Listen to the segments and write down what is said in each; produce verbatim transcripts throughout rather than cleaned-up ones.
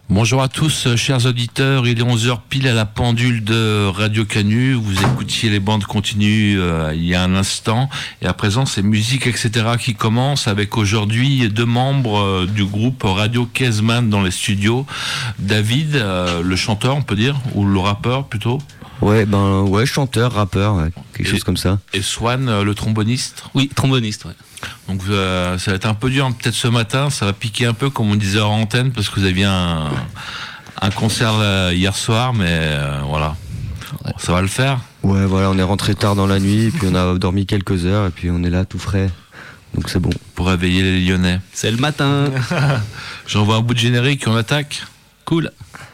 Bonjour à tous, chers auditeurs, il est onze heures pile à la pendule de Radio Canu. Vous écoutiez les bandes continues euh, il y a un instant. Et à présent, c'est Musique, et cetera qui commence avec aujourd'hui deux membres euh, du groupe Radio Kezman dans les studios. David, euh, le chanteur, on peut dire, ou le rappeur plutôt. Ouais, ben ouais, chanteur, rappeur, ouais, quelque et, chose comme ça. Et Swan, euh, le tromboniste. Oui, tromboniste, ouais. Donc euh, ça va être un peu dur peut-être ce matin, ça va piquer un peu comme on disait en antenne parce que vous aviez un, un concert euh, hier soir, mais euh, voilà, ouais. Ça va le faire. Ouais, voilà, on est rentré tard dans la nuit, et puis on a dormi quelques heures, et puis on est là tout frais, donc c'est bon. Pour réveiller les Lyonnais. C'est le matin. J'envoie un bout de générique, on attaque. Cool.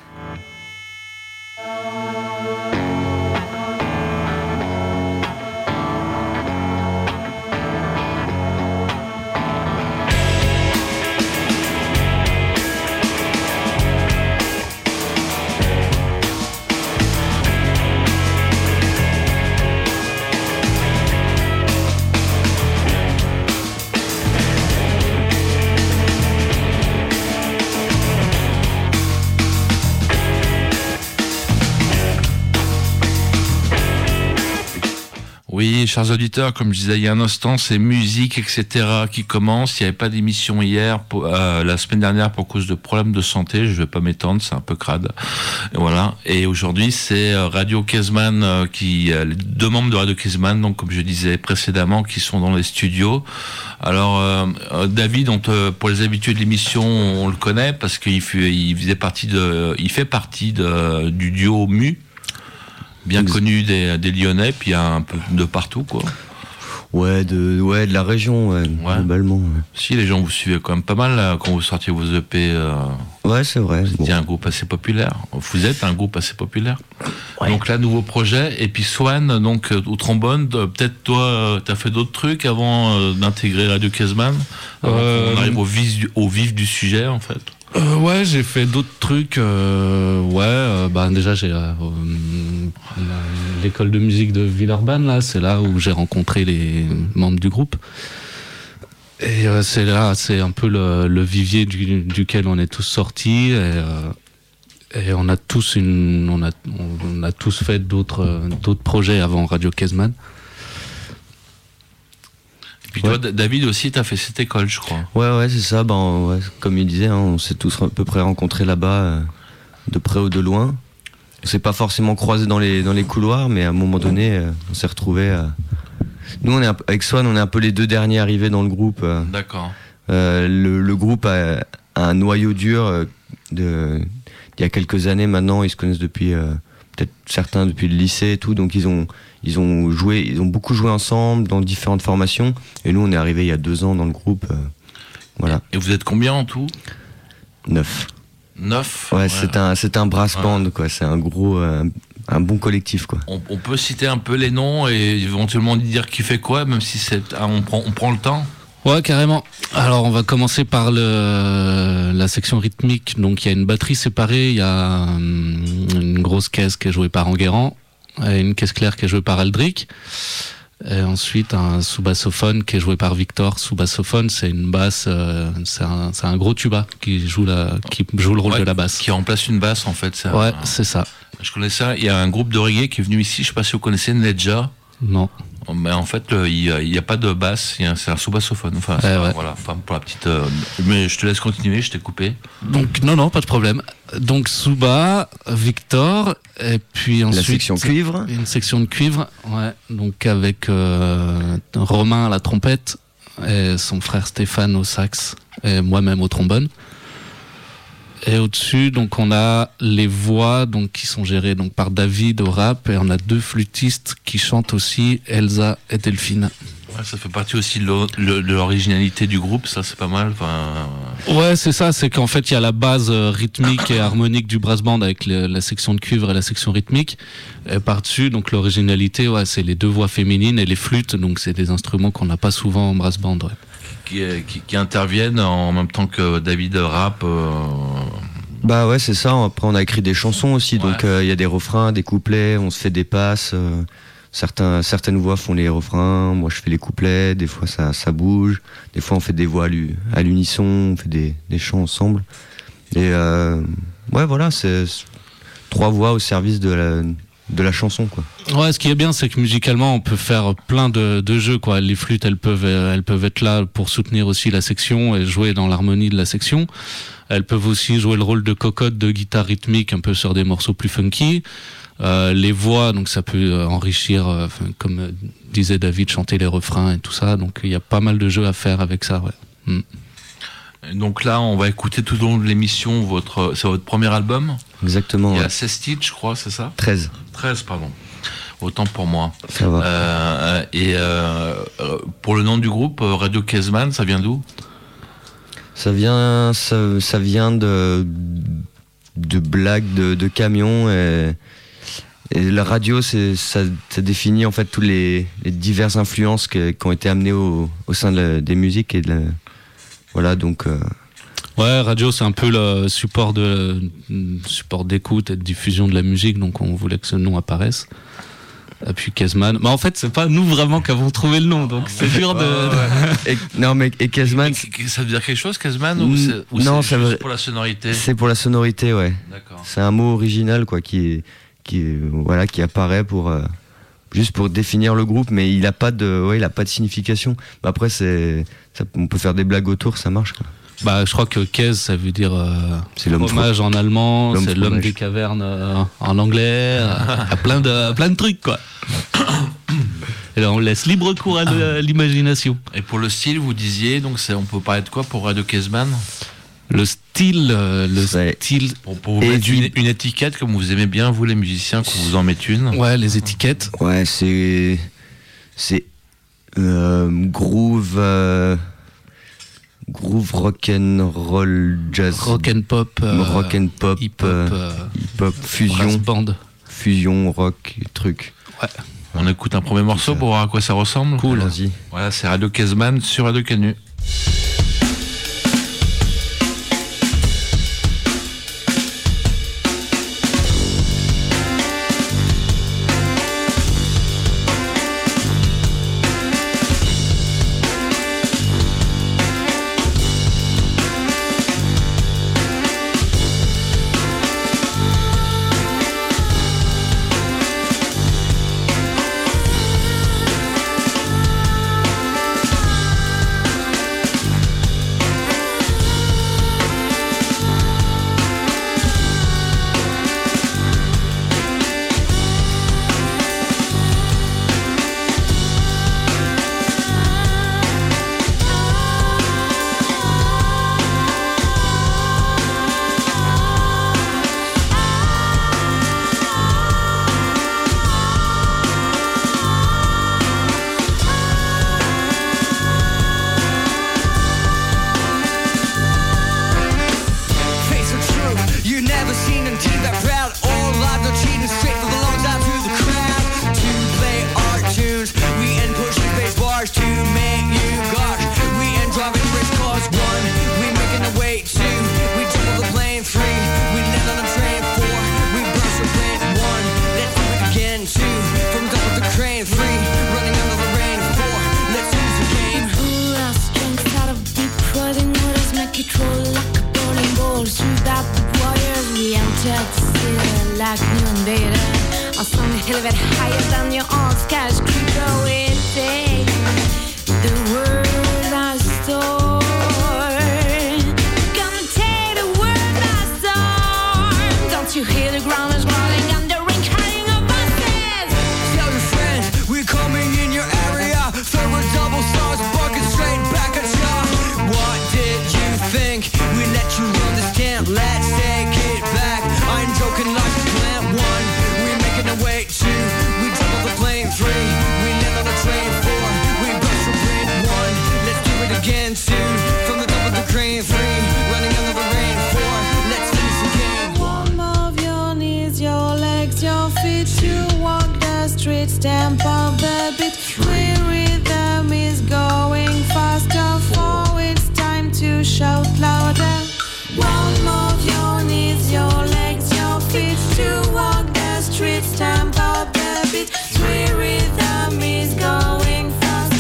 Oui, chers auditeurs, comme je disais il y a un instant, c'est Musique, et cetera qui commence. Il n'y avait pas d'émission hier, pour, euh, la semaine dernière pour cause de problèmes de santé. Je ne vais pas m'étendre, c'est un peu crade. Et voilà. Et aujourd'hui, c'est Radio Kezman euh, qui, euh, les deux membres de Radio Kezman, donc comme je disais précédemment, qui sont dans les studios. Alors, euh, David, on te, pour les habitués de l'émission, on le connaît parce qu'il fait, il faisait partie de, il fait partie de, du duo Mu. Bien connu des, des Lyonnais, puis un peu de partout, quoi. Ouais, de, ouais, de la région, ouais, ouais. Globalement. Ouais. Si, les gens vous suivent quand même pas mal là, quand vous sortiez vos E P. Euh, ouais, c'est vrai. Vous étiez bon. Un groupe assez populaire. Vous êtes un groupe assez populaire. Ouais. Donc là, nouveau projet. Et puis Swan, donc au trombone, peut-être toi, t'as fait d'autres trucs avant euh, d'intégrer Radio Kezman. Euh, on arrive au vif, du, au vif du sujet, en fait. Euh, ouais, j'ai fait d'autres trucs. Euh, ouais, euh, bah déjà j'ai euh, l'école de musique de Villeurbanne là, c'est là où j'ai rencontré les membres du groupe. Et euh, c'est là, c'est un peu le, le vivier du, duquel on est tous sortis. Et, euh, et on a tous une, on a, on a tous fait d'autres, d'autres projets avant Radio Kezman. Puis toi, ouais. David aussi, t'as fait cette école, je crois. Ouais, ouais, c'est ça. Ben, ouais, comme il disait, hein, on s'est tous à peu près rencontrés là-bas, euh, de près ou de loin. On s'est pas forcément croisés dans les dans les couloirs, mais à un moment donné, euh, on s'est retrouvés. Euh... Nous, on est un, avec Swan, on est un peu les deux derniers arrivés dans le groupe. Euh, D'accord. Euh, le, le groupe a, a un noyau dur euh, de il y a quelques années maintenant. Ils se connaissent depuis euh, peut-être certains depuis le lycée et tout, donc ils ont Ils ont joué, ils ont beaucoup joué ensemble dans différentes formations. Et nous, on est arrivés il y a deux ans dans le groupe. Euh, voilà. Et vous êtes combien en tout ? Neuf. Neuf ? Ouais, ouais, c'est un, c'est un brass band, ouais. Quoi. C'est un gros, euh, un bon collectif, quoi. On, on peut citer un peu les noms et éventuellement dire qui fait quoi, même si c'est, on prend, on prend le temps. Ouais, carrément. Alors, on va commencer par le, la section rythmique. Donc, il y a une batterie séparée, il y a hum, une grosse caisse qui est jouée par Enguerrand. Et une caisse claire qui est jouée par Aldric. Et ensuite, un sous-bassophone qui est joué par Victor. Sous-bassophone, c'est une basse, euh, c'est, un, c'est un gros tuba qui joue, la, qui joue le rôle ouais, de la basse. Qui remplace une basse, en fait. C'est ouais, un, c'est ça. Je connais ça. Il y a un groupe de reggae qui est venu ici. Je sais pas si vous connaissez Nedja. Non. Mais en fait, le, il n'y a, a pas de basse, a, c'est un sous-bassophone. Enfin, c'est, eh ouais. voilà, enfin, pour la petite. Euh, mais je te laisse continuer, je t'ai coupé. Donc, non, non, pas de problème. Donc, sous-bas, Victor, et puis ensuite. La section cuivre. Une section de cuivre, ouais. Donc, avec euh, Romain à la trompette, et son frère Stéphane au sax, et moi-même au trombone. Et au-dessus, donc, on a les voix donc, qui sont gérées donc, par David au rap, et on a deux flûtistes qui chantent aussi, Elsa et Delphine. Ouais, ça fait partie aussi de, le, de l'originalité du groupe, ça c'est pas mal. Enfin... Ouais, c'est ça, c'est qu'en fait il y a la base rythmique et harmonique du brass band avec le, la section de cuivre et la section rythmique. Et par-dessus, donc l'originalité, ouais, c'est les deux voix féminines et les flûtes, donc c'est des instruments qu'on n'a pas souvent en brass band. Ouais. Qui, qui, qui interviennent en même temps que David rappe. Euh... Bah ouais, c'est ça. Après, on a écrit des chansons aussi, ouais. Donc il euh, y a des refrains, des couplets, on se fait des passes. Euh... Certains, certaines voix font les refrains, moi je fais les couplets, des fois ça, ça bouge, des fois on fait des voix à l'unisson, on fait des, des chants ensemble. Et euh, ouais, voilà, c'est trois voix au service de la, de la chanson, quoi. Ouais, ce qui est bien, c'est que musicalement, on peut faire plein de, de jeux, quoi. Les flûtes, elles peuvent, elles peuvent être là pour soutenir aussi la section et jouer dans l'harmonie de la section. Elles peuvent aussi jouer le rôle de cocotte, de guitare rythmique, un peu sur des morceaux plus funky. Euh, les voix, donc ça peut enrichir, euh, comme disait David, chanter les refrains et tout ça. Donc il y a pas mal de jeux à faire avec ça, ouais. Mm. Donc là, on va écouter tout au long de l'émission votre, c'est votre premier album. Exactement. Il y a ouais. seize titres, je crois, c'est ça ? treize. treize, pardon. Autant pour moi. Ça va. Euh, et euh, pour le nom du groupe, Radio Kezman, ça vient d'où ? Ça vient, ça, ça vient de, de blagues de, de camions et, et la radio, c'est, ça, ça définit en fait toutes les, les diverses influences que, qui ont été amenées au, au sein de la, des musiques et de la, voilà donc. Euh... Ouais, radio, c'est un peu le support de support d'écoute et de diffusion de la musique, donc on voulait que ce nom apparaisse. Et puis Kezman. Mais en fait, c'est pas nous vraiment qui avons trouvé le nom, donc c'est dur de. Oh, ouais. et, non, mais et Kezman. Ça veut dire quelque chose, Kezman, ou c'est, ou non, c'est ça juste veut... pour la sonorité ? C'est pour la sonorité, ouais. D'accord. C'est un mot original, quoi, qui qui voilà, qui apparaît pour euh, juste pour définir le groupe, mais il a pas de, ouais, il a pas de signification. Mais après, c'est, ça, on peut faire des blagues autour, ça marche, quoi. Bah, je crois que Kez, ça veut dire euh, c'est l'homme fromage fro- en allemand, l'homme c'est l'homme fromage. des cavernes euh, en anglais, euh, plein de plein de trucs, quoi. Et là, on laisse libre cours à, le, à l'imagination. Et pour le style, vous disiez, donc c'est, on peut parler de quoi pour Radio Kezman ? Le style, euh, le Ouais. style. Pour, pour vous Et mettre du- une, une étiquette, comme vous aimez bien, vous les musiciens, qu'on vous en mette une. Ouais, les étiquettes. Ouais, c'est c'est euh, groove euh, groove rock and roll jazz Rock and pop, euh, rock and pop hip hop, euh, euh, hip-hop brass fusion band. fusion rock truc. Ouais. On écoute un premier morceau pour voir à quoi ça ressemble. Cool. Allons-y. Voilà, c'est Radio Kezman sur Radio Canu.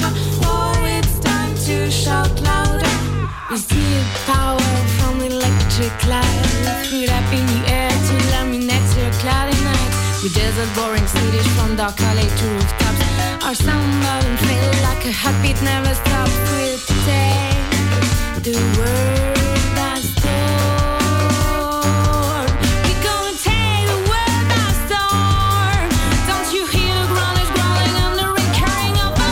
Power from electricity. j'éclate. Threw it up in the air to laminate sur cloudy night. We dazzled boring cities from dark alley to rooftops. Our sound button feel like a heartbeat never stops. We'll take the world by storm. We go and take the world by storm. Don't you hear the groaners growling on the ring carrying up our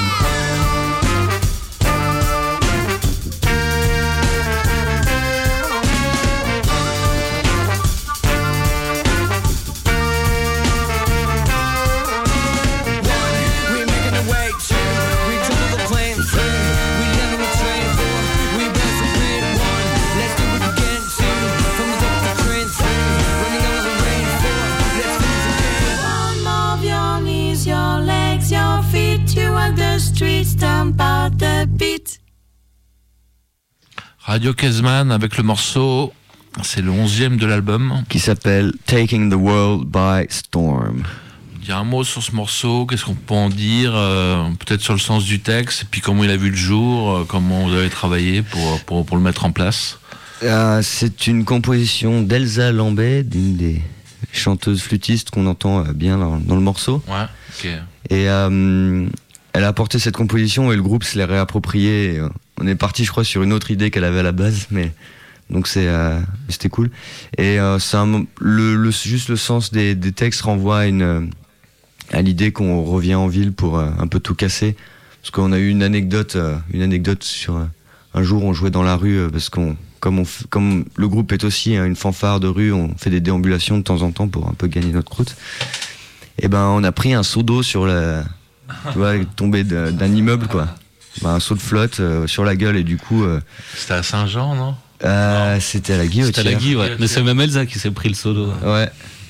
Radio Kezman avec le morceau, c'est le onzième de l'album. Qui s'appelle Taking the World by Storm. Dire un mot sur ce morceau, qu'est-ce qu'on peut en dire, euh, peut-être sur le sens du texte, et puis comment il a vu le jour, euh, comment vous avez travaillé pour, pour, pour le mettre en place. Euh, c'est une composition d'Elsa Lambet, d'une des chanteuses flûtistes qu'on entend bien dans, dans le morceau. Ouais, ok. Et euh, elle a apporté cette composition et le groupe se l'est réapproprié. Et, euh, on est parti, je crois, sur une autre idée qu'elle avait à la base, mais donc c'est, euh, c'était cool. Et euh, c'est un, le, le, juste le sens des, des textes renvoie à, une, à l'idée qu'on revient en ville pour euh, un peu tout casser. Parce qu'on a eu une anecdote, euh, une anecdote sur euh, un jour on jouait dans la rue euh, parce qu'on Comme, on f- comme le groupe est aussi hein, une fanfare de rue, on fait des déambulations de temps en temps pour un peu gagner notre croûte. Et ben on a pris un seau d'eau sur la, tu vois, tombé de, d'un immeuble quoi. Ben, un seau de flotte euh, sur la gueule et du coup. Euh, c'était à Saint-Jean, non, euh, non. C'était à la Guillotière. C'était à la Guillotière, ouais. Mais c'est même Elsa qui s'est pris le seau d'eau. Ouais.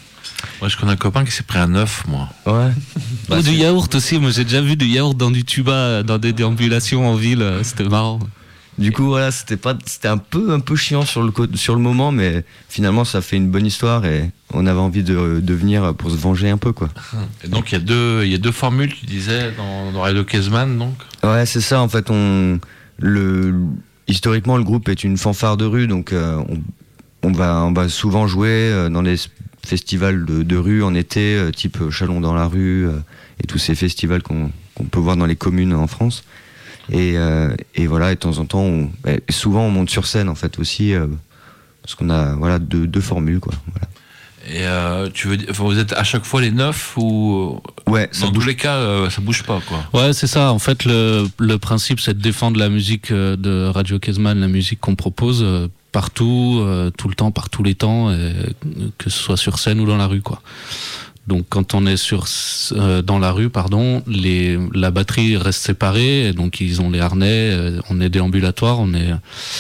Moi je connais un copain qui s'est pris un œuf, moi. Ouais. Bah, Ou du yaourt aussi. Moi j'ai déjà vu du yaourt dans du tuba, dans des déambulations en ville. C'était marrant. Du coup, voilà, c'était pas, c'était un peu, un peu chiant sur le, sur le moment, mais finalement, ça fait une bonne histoire et on avait envie de, de venir pour se venger un peu, quoi. Et donc, il y a deux, il y a deux formules, tu disais, dans, dans Radio Kezman, donc. Ouais, c'est ça, en fait, on, le, historiquement, le groupe est une fanfare de rue, donc, euh, on, on va, on va souvent jouer dans les festivals de, de rue en été, type Chalon dans la rue, et tous ces festivals qu'on, qu'on peut voir dans les communes en France. Et, euh, et voilà, et de temps en temps, on, et souvent on monte sur scène en fait aussi, euh, parce qu'on a voilà deux, deux formules quoi. Voilà. Et euh, tu veux dire, enfin, vous êtes à chaque fois les neuf ou ouais, ça dans bouge. tous les cas, euh, ça bouge pas quoi. Ouais, c'est ça. En fait, le, le principe, c'est de défendre la musique de Radio Kezman, la musique qu'on propose euh, partout, euh, tout le temps, par tous les temps, et, que ce soit sur scène ou dans la rue quoi. Donc quand on est sur euh, dans la rue, pardon, les la batterie reste séparée, et donc ils ont les harnais, euh, on est déambulatoire, on est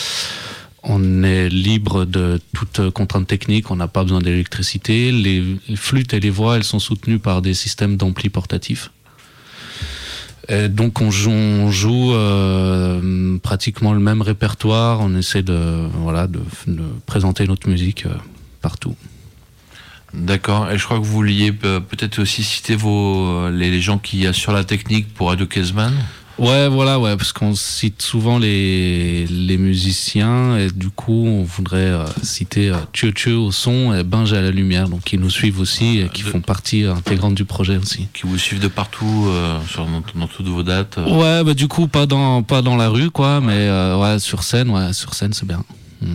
on est libre de toute contrainte technique, on n'a pas besoin d'électricité. Les, les flûtes et les voix, elles sont soutenues par des systèmes d'ampli portatifs. Et donc on joue, on joue euh, pratiquement le même répertoire, on essaie de voilà de, de présenter notre musique euh, partout. D'accord, et je crois que vous vouliez peut-être aussi citer vos, les, les gens qui assurent la technique pour Radio Kezman. Ouais, voilà, ouais, parce qu'on cite souvent les, les musiciens, et du coup, on voudrait euh, citer euh, Tcheu Tcheu au son et Binge à la lumière, donc qui nous suivent aussi et qui de... font partie intégrante du projet aussi. Qui vous suivent de partout, euh, sur, dans, dans toutes vos dates. Euh. Ouais, bah du coup, pas dans, pas dans la rue, quoi, ouais. mais euh, ouais, sur scène, ouais, sur scène, c'est bien. Mm.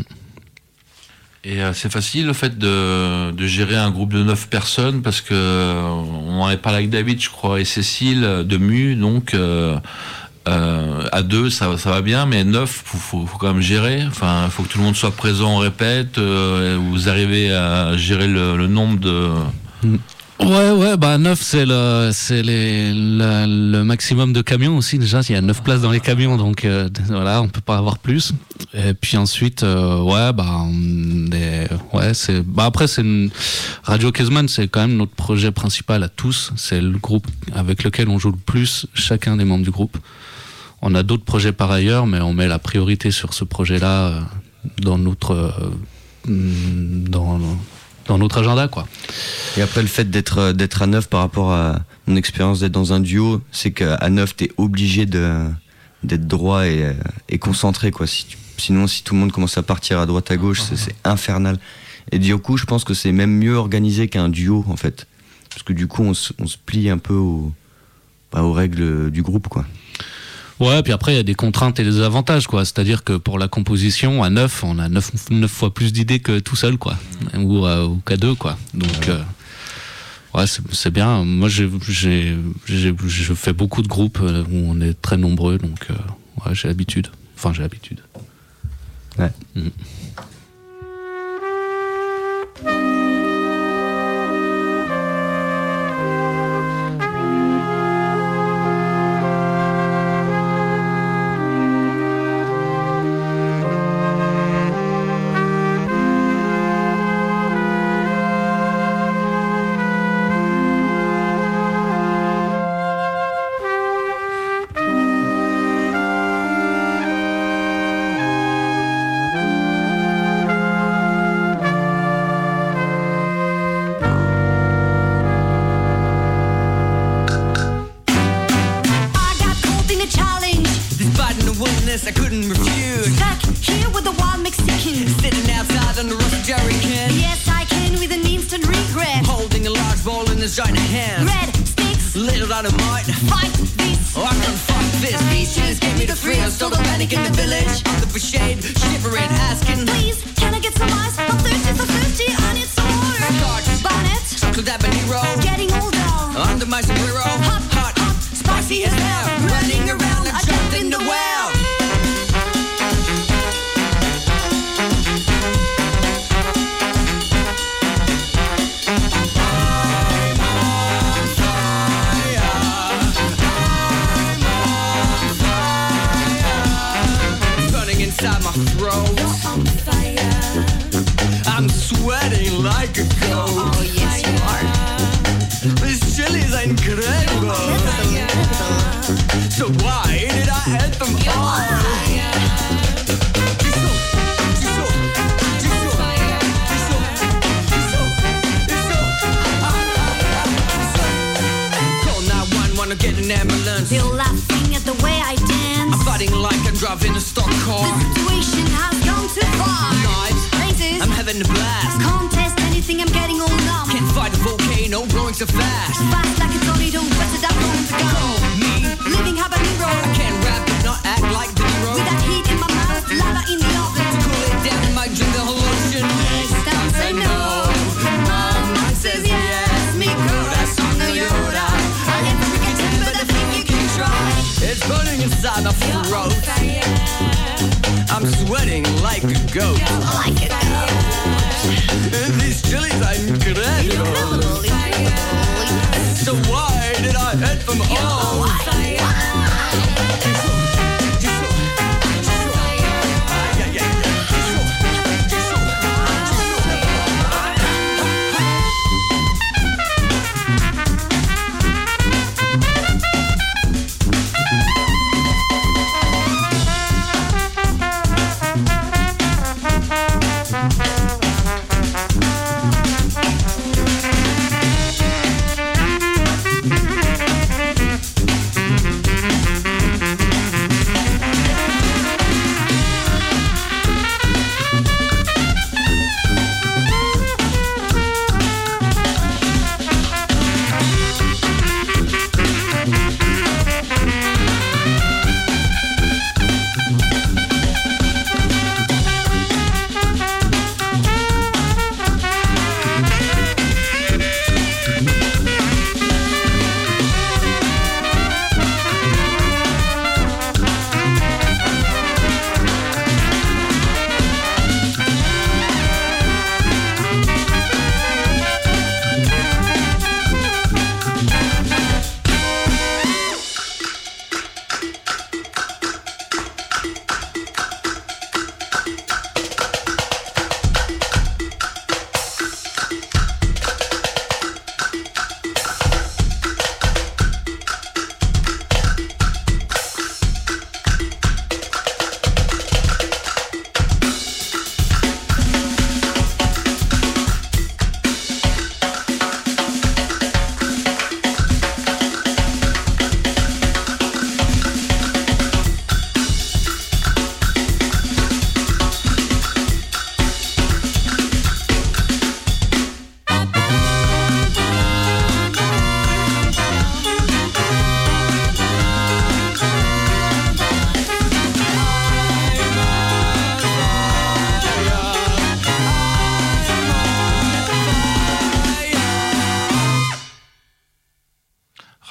Et euh, c'est facile le fait de, de gérer un groupe de neuf personnes, parce que euh, on en avait parlé avec David, je crois, et Cécile de Mu, donc euh, euh, à deux ça, ça va bien, mais neuf, faut, faut, faut quand même gérer. Enfin, il faut que tout le monde soit présent, on répète. Euh, vous arrivez à gérer le, le nombre de. Mm. Ouais, ouais, bah neuf c'est le c'est les le, le maximum de camions aussi. Déjà, il y a neuf places dans les camions, donc euh, voilà, on peut pas avoir plus. Et puis ensuite, euh, ouais, bah on est, ouais, c'est bah après c'est une... Radio Kezman, c'est quand même notre projet principal à tous. C'est le groupe avec lequel on joue le plus, chacun des membres du groupe. On a d'autres projets par ailleurs, mais on met la priorité sur ce projet-là euh, dans notre euh, dans dans notre agenda, quoi. Et après, le fait d'être, d'être à neuf par rapport à mon expérience d'être dans un duo, c'est qu'à neuf, t'es obligé de, d'être droit et, euh, et concentré, quoi. Si tu, sinon, si tout le monde commence à partir à droite à gauche, c'est, c'est infernal. Et du coup, je pense que c'est même mieux organisé qu'un duo, en fait. Parce que du coup, on se, on se plie un peu au, bah, aux règles du groupe, quoi. Ouais, puis après, il y a des contraintes et des avantages, quoi. C'est-à-dire que pour la composition, à neuf, on a neuf, neuf fois plus d'idées que tout seul, quoi. Ou, euh, ou qu'à deux, quoi. Donc, ouais, euh, ouais c'est, c'est bien. Moi, j'ai, j'ai, j'ai, je fais beaucoup de groupes où on est très nombreux, donc, euh, ouais, j'ai l'habitude. Enfin, j'ai l'habitude. Ouais. Mmh. I couldn't refuse. Stuck here with the wild Mexican, sitting outside on the rusty jerrycan. Yes, I can with an instant regret. Holding a large bowl in his giant hand. Red sticks, little dynamite. Fight this. Oh, I can fight this. These shoes gave me the thrill. Stole the panic in the village. Under for shade, shivering, asking, please, can I get some ice? I'm thirsty, so thirsty. I need some more. Starch, bonnet, chocolate habanero. Getting older. Under my sombrero. Hot, hot, hot, spicy as hell. Running around, I jumped in the well. Inside my throat, on fire. I'm sweating like a goat. Oh yes you are. This chili's incredible. So why did I add them all? Call nine one one to get an ambulance. They're laughing at the way I dance. I'm fighting like I'm driving a stock car. The situation has gone too far. Knives, razors, I'm having a blast. Can't test anything, I'm getting all numb. Can't fight a volcano growing so fast. Fast like a tornado, press it up on the go. Me, living habanero. I can't rap but not act like the hero. With that heat in my mouth, lava in the oven. To cool it down, I might drink the whole ocean. Next time say no, mama says yes. Me corazón no llora. I never forget but I think you can try. It's burning inside my throat. I'm sweating like a goat. Like a goat. These chilies are incredible. So why did I hate them all?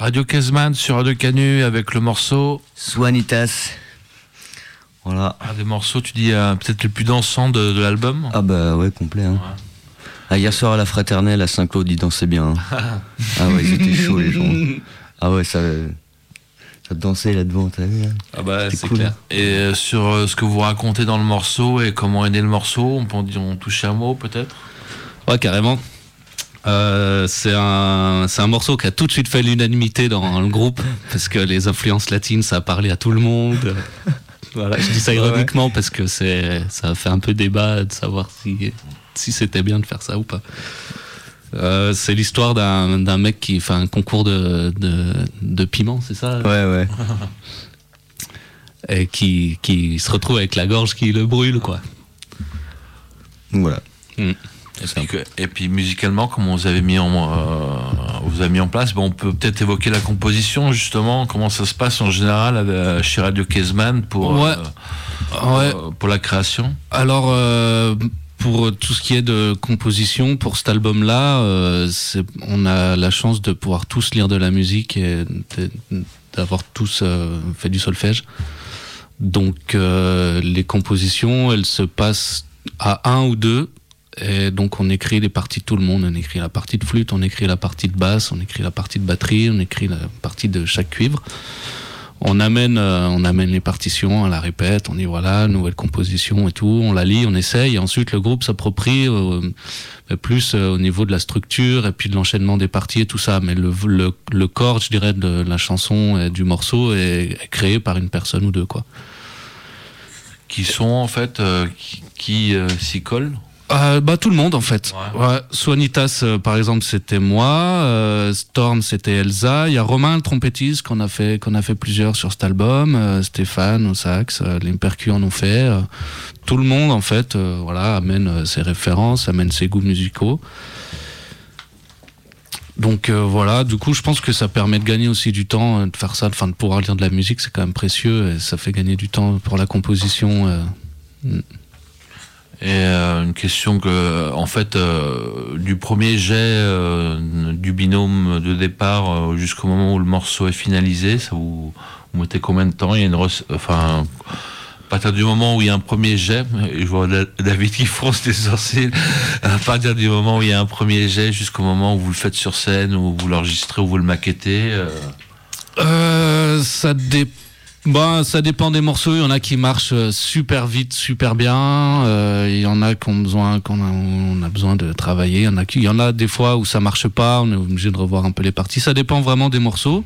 Radio Kezman sur Radio Canu avec le morceau Swanitas. Voilà. Un des morceaux, tu dis, euh, peut-être le plus dansant de, de l'album. Ah bah ouais, complet. Hein. Ouais. Ah, hier soir à la Fraternelle, à Saint-Claude, ils dansaient bien. Hein. Ah ouais, ils étaient chauds les gens. Ah ouais, ça, ça dansait là-devant, t'as vu hein. Ah bah c'est cool. Clair. Et euh, sur euh, ce que vous racontez dans le morceau et comment est né le morceau, on peut on touche un mot peut-être. Ouais, carrément. Euh, c'est un c'est un morceau qui a tout de suite fait l'unanimité dans le groupe parce que les influences latines, ça a parlé à tout le monde. Voilà, je dis ça ironiquement ouais. parce que c'est ça a fait un peu débat de savoir si si c'était bien de faire ça ou pas. Euh, c'est l'histoire d'un, d'un mec qui fait un concours de, de, de piment, c'est ça ? Ouais, ouais. Et qui, qui se retrouve avec la gorge qui le brûle, quoi. Voilà. Mmh. Et puis, et puis musicalement, comment vous avez mis en, euh, vous avez mis en place, bon, on peut peut-être évoquer la composition, justement, comment ça se passe en général euh, chez Radio Kezman pour, ouais. Euh, ouais. pour, pour la création. Alors... Euh, Pour tout ce qui est de composition, pour cet album-là, euh, c'est, on a la chance de pouvoir tous lire de la musique et de, d'avoir tous euh, fait du solfège. Donc euh, les compositions, elles se passent à un ou deux, et donc on écrit les parties de tout le monde. On écrit la partie de flûte, on écrit la partie de basse, on écrit la partie de batterie, on écrit la partie de chaque cuivre. On amène, euh, on amène les partitions à la répète, on dit voilà, nouvelle composition et tout, on la lit, on essaye, et ensuite le groupe s'approprie euh, plus euh, au niveau de la structure et puis de l'enchaînement des parties et tout ça. Mais le, le, le corps, je dirais, de la chanson et du morceau est, est créé par une personne ou deux, quoi. Qui sont en fait, euh, qui, qui euh, s'y collent Euh, bah tout le monde en fait. Ouais. Ouais. Swanitas euh, par exemple c'était moi, euh, Storm c'était Elsa, il y a Romain le trompettiste qu'on a fait qu'on a fait plusieurs sur cet album, euh, Stéphane au sax, euh, les percus en ont fait, euh, tout le monde en fait euh, voilà amène euh, ses références, amène ses goûts musicaux. Donc euh, voilà, du coup je pense que ça permet de gagner aussi du temps euh, de faire ça, enfin de pouvoir lire de la musique, c'est quand même précieux et ça fait gagner du temps pour la composition. Euh, mm. Et euh, une question que, en fait, euh, du premier jet euh, du binôme de départ euh, jusqu'au moment où le morceau est finalisé, ça vous, vous mettez combien de temps ? Il y a une, rec- enfin, à partir du moment où il y a un premier jet, et je vois David qui fronce des sourcils, à partir du moment où il y a un premier jet jusqu'au moment où vous le faites sur scène, où vous l'enregistrez, où vous le maquettez. Euh... Euh, ça dépend. Bah, ça dépend des morceaux. Il y en a qui marchent super vite, super bien. Euh, il y en a qui ont besoin, qu'on a, on a besoin de travailler. Il y en a qui, il y en a des fois où ça marche pas. On est obligé de revoir un peu les parties. Ça dépend vraiment des morceaux.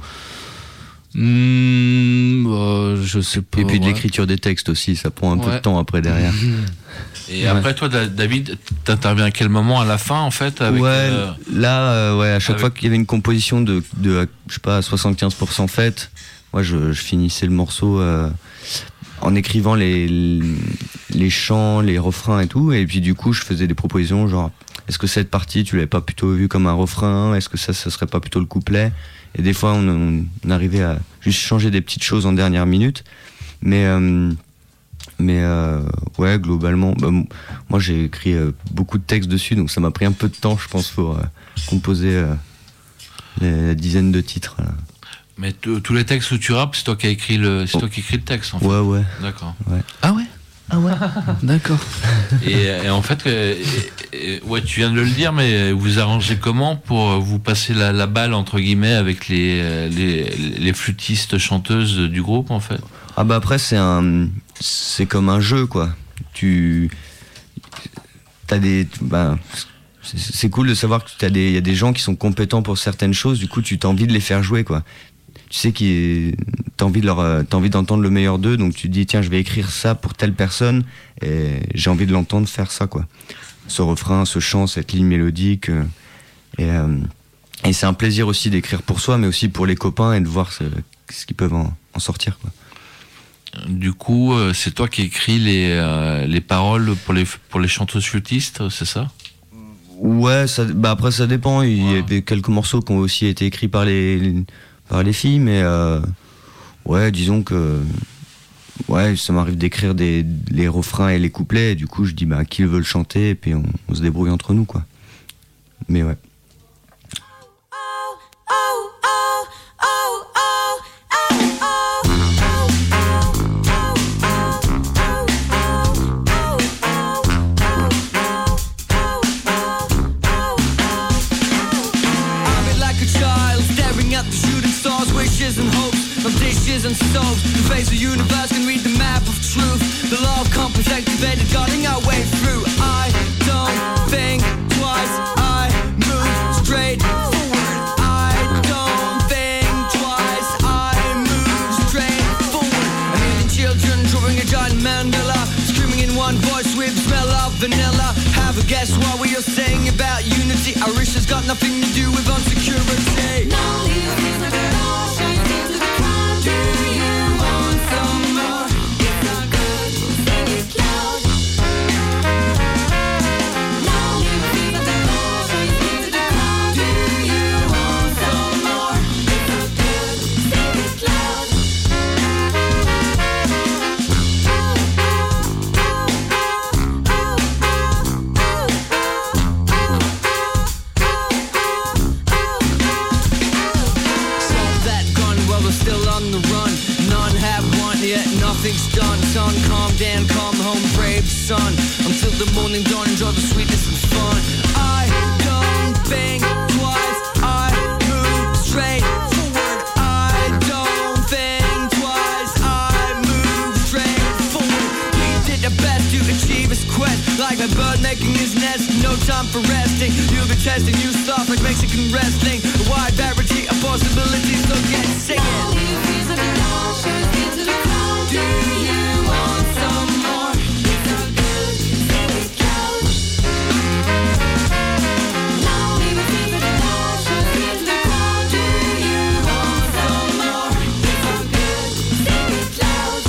Mmh, euh, je sais pas. Et puis de ouais. l'écriture des textes aussi, ça prend un ouais. peu de temps après derrière. Et ouais. après, toi, David, t'interviens à quel moment ? À la fin, en fait avec Ouais, euh, là, euh, ouais, à chaque avec... fois qu'il y avait une composition de, de je sais pas, soixante-quinze pour cent faite, moi, je, je finissais le morceau euh, en écrivant les, les chants, les refrains et tout. Et puis, du coup, je faisais des propositions genre, est-ce que cette partie, tu l'avais pas plutôt vue comme un refrain ? Est-ce que ça, ça serait pas plutôt le couplet ? Et des fois, on, on arrivait à juste changer des petites choses en dernière minute. Mais, euh, mais euh, ouais, globalement, bah, moi, j'ai écrit euh, beaucoup de textes dessus. Donc, ça m'a pris un peu de temps, je pense, pour euh, composer euh, les, la dizaine de titres. Là. Mais t- tous les textes où tu rappes, c'est toi qui as écrit le, c'est oh. toi qui écris le texte, en fait. Ouais, ouais. D'accord. Ouais. Ah ouais. Ah ouais. D'accord. Et, et en fait, et, et, ouais, tu viens de le dire, mais vous arrangez comment pour vous passer la, la balle entre guillemets avec les, les les flûtistes chanteuses du groupe, en fait ? Ah bah après c'est un, c'est comme un jeu quoi. Tu, t'as des, bah, c'est, c'est cool de savoir que t'as des, il y a des gens qui sont compétents pour certaines choses. Du coup, tu t'as envie de les faire jouer quoi. Tu sais que t'as envie de leur, t'as envie d'entendre le meilleur d'eux, donc tu te dis tiens, je vais écrire ça pour telle personne et j'ai envie de l'entendre faire ça quoi. Ce refrain, ce chant, cette ligne mélodique euh, et, euh, et c'est un plaisir aussi d'écrire pour soi, mais aussi pour les copains et de voir ce, ce qu'ils peuvent en, en sortir quoi. Du coup, c'est toi qui écris les euh, les paroles pour les pour les chanteuses flûtistes, c'est ça ? Ouais, ça, bah après ça dépend. Il ouais. y avait quelques morceaux qui ont aussi été écrits par les, les par les filles, mais euh, ouais, disons que ouais, ça m'arrive d'écrire des les refrains et les couplets. Et du coup, je dis bah qui veut le chanter et puis on, on se débrouille entre nous quoi. Mais ouais. Oh, oh, oh, oh. is unsolved. The face of the universe can read the map of truth. The law of comp is activated, guarding our way through. I don't think twice, I move straight forward. I don't think twice, I move straight forward. A million children drawing a giant mandala, screaming in one voice with the smell of vanilla. Have a guess what we are saying about unity. Our wish has got nothing to do with insecurity. No, you feel like an ocean into the crowd. Do you want some more? It's not good, sing it loud. No, you feel like an ocean into the crowd. Do you want some more? It's not good, sing it loud. Still on the run, none have won yet nothing's done. Son, calm down, come home, brave son. Until the morning dawn, enjoy the sweetness and fun. I don't think twice, I move straight forward. I don't think twice, I move straight forward. We did our best to achieve his quest, like a bird making his nest. No time for resting. You'll be testing new stuff like Mexican wrestling. A wide variety of possibilities, so get singing. Do you want some more? It's not good, sing it loud. Now leave it in the ocean, into the crowd. Do you want some more? It's not good, sing it loud.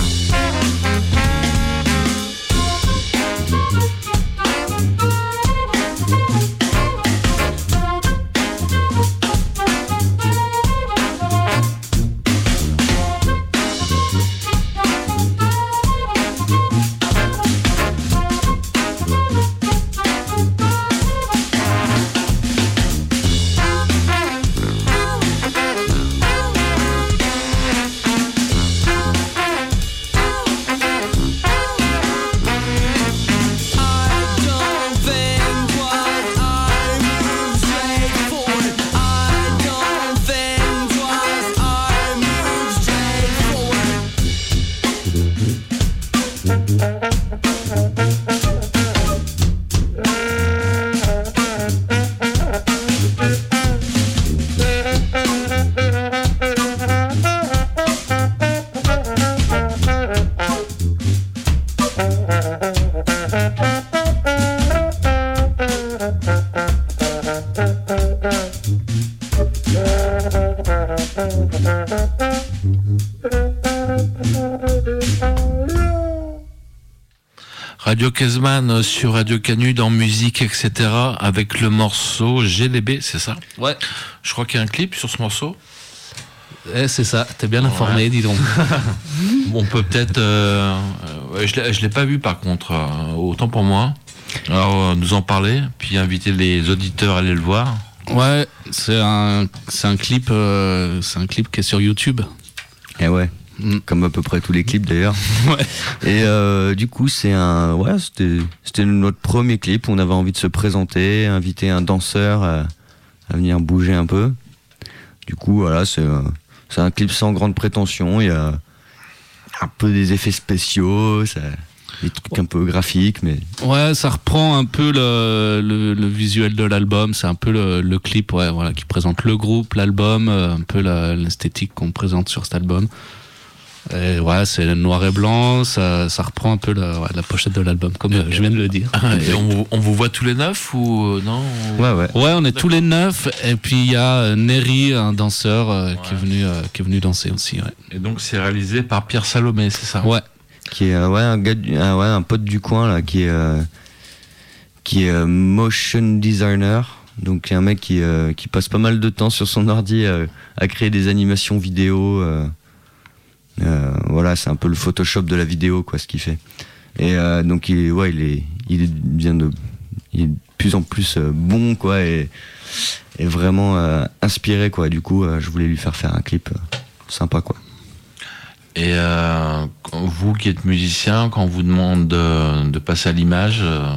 Radio Kezman sur Radio Canu dans musique, et cetera. Avec le morceau G D B, c'est ça? Ouais. Je crois qu'il y a un clip sur ce morceau. Eh, c'est ça, t'es bien informé, ouais. Dis donc. On peut peut-être... Euh, euh, je ne l'ai pas vu par contre, euh, autant pour moi. Alors, euh, nous en parler, puis inviter les auditeurs à aller le voir. Ouais, c'est un, c'est un clip, euh, c'est un clip qui est sur YouTube. Et ouais. Comme à peu près tous les clips d'ailleurs. Ouais. Et euh, du coup, c'est un, ouais, c'était, c'était notre premier clip. On avait envie de se présenter, inviter un danseur à, à venir bouger un peu. Du coup, voilà, c'est, c'est un clip sans grande prétention. Il y a un peu des effets spéciaux, ça, des trucs un peu graphiques, mais. Ouais, ça reprend un peu le, le, le visuel de l'album. C'est un peu le, le clip, ouais, voilà, qui présente le groupe, l'album, un peu la, l'esthétique qu'on présente sur cet album. Et ouais, c'est noir et blanc, ça, ça reprend un peu la, ouais, la pochette de l'album, comme euh, je viens de le dire. Et on, on vous voit tous les neuf ou non? Ouais, ouais. Ouais, on est tous les neuf, et puis il y a Neri, un danseur, euh, ouais. qui, est venu, euh, qui est venu danser aussi. Ouais. Et donc c'est réalisé par Pierre Salomé, c'est ça? Ouais. Qui est euh, ouais, un, gars, un, ouais, un pote du coin, là, qui est, euh, qui est euh, motion designer. Donc un mec qui, euh, qui passe pas mal de temps sur son ordi euh, à créer des animations vidéo. Euh, Euh, voilà, c'est un peu le Photoshop de la vidéo, quoi, ce qu'il fait. Et euh, donc, il, ouais, il est, il est bien de, il est de plus en plus euh, bon, quoi, et, et vraiment euh, inspiré, quoi. Du coup, euh, je voulais lui faire faire un clip euh, sympa, quoi. Et euh, vous qui êtes musicien, quand on vous demande de, de passer à l'image, euh...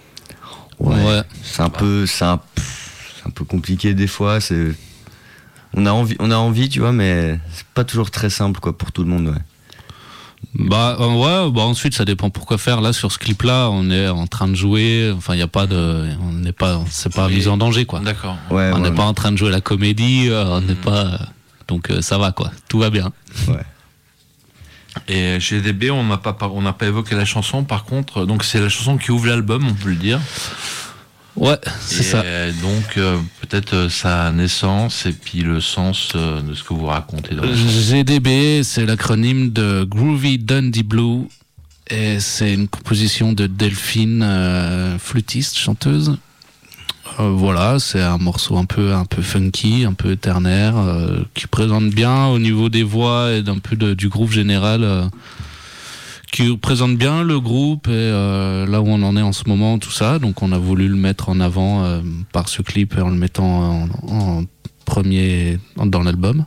ouais, ouais, c'est un peu, c'est un, c'est un peu compliqué des fois. C'est on a envie, on a envie, tu vois, mais c'est pas toujours très simple, quoi, pour tout le monde, ouais. Bah euh, ouais, bah ensuite ça dépend pourquoi faire. Là sur ce clip-là, on est en train de jouer. Enfin, il y a pas de, on n'est pas, c'est pas Oui. mis en danger, quoi. D'accord. Ouais, on n'est ouais, pas en train de jouer la comédie. euh, on n'est Mhm. pas, euh, donc euh, ça va, quoi. Tout va bien. ouais. Et chez D B, on n'a pas, par- on n'a pas évoqué la chanson. Par contre, donc c'est la chanson qui ouvre l'album, on peut le dire. Ouais, c'est Et ça. euh, donc euh, peut-être euh, sa naissance et puis le sens euh, de ce que vous racontez dans la chanson. G D B, c'est l'acronyme de Groovy Dundee Blue, et c'est une composition de Delphine, euh, flûtiste, chanteuse. Euh, voilà, c'est un morceau un peu, un peu funky, un peu ternaire, euh, qui présente bien au niveau des voix et d'un peu de, du groove général, euh, qui présente bien le groupe et euh, là où on en est en ce moment, tout ça. Donc on a voulu le mettre en avant euh, par ce clip et en le mettant en, en premier dans l'album.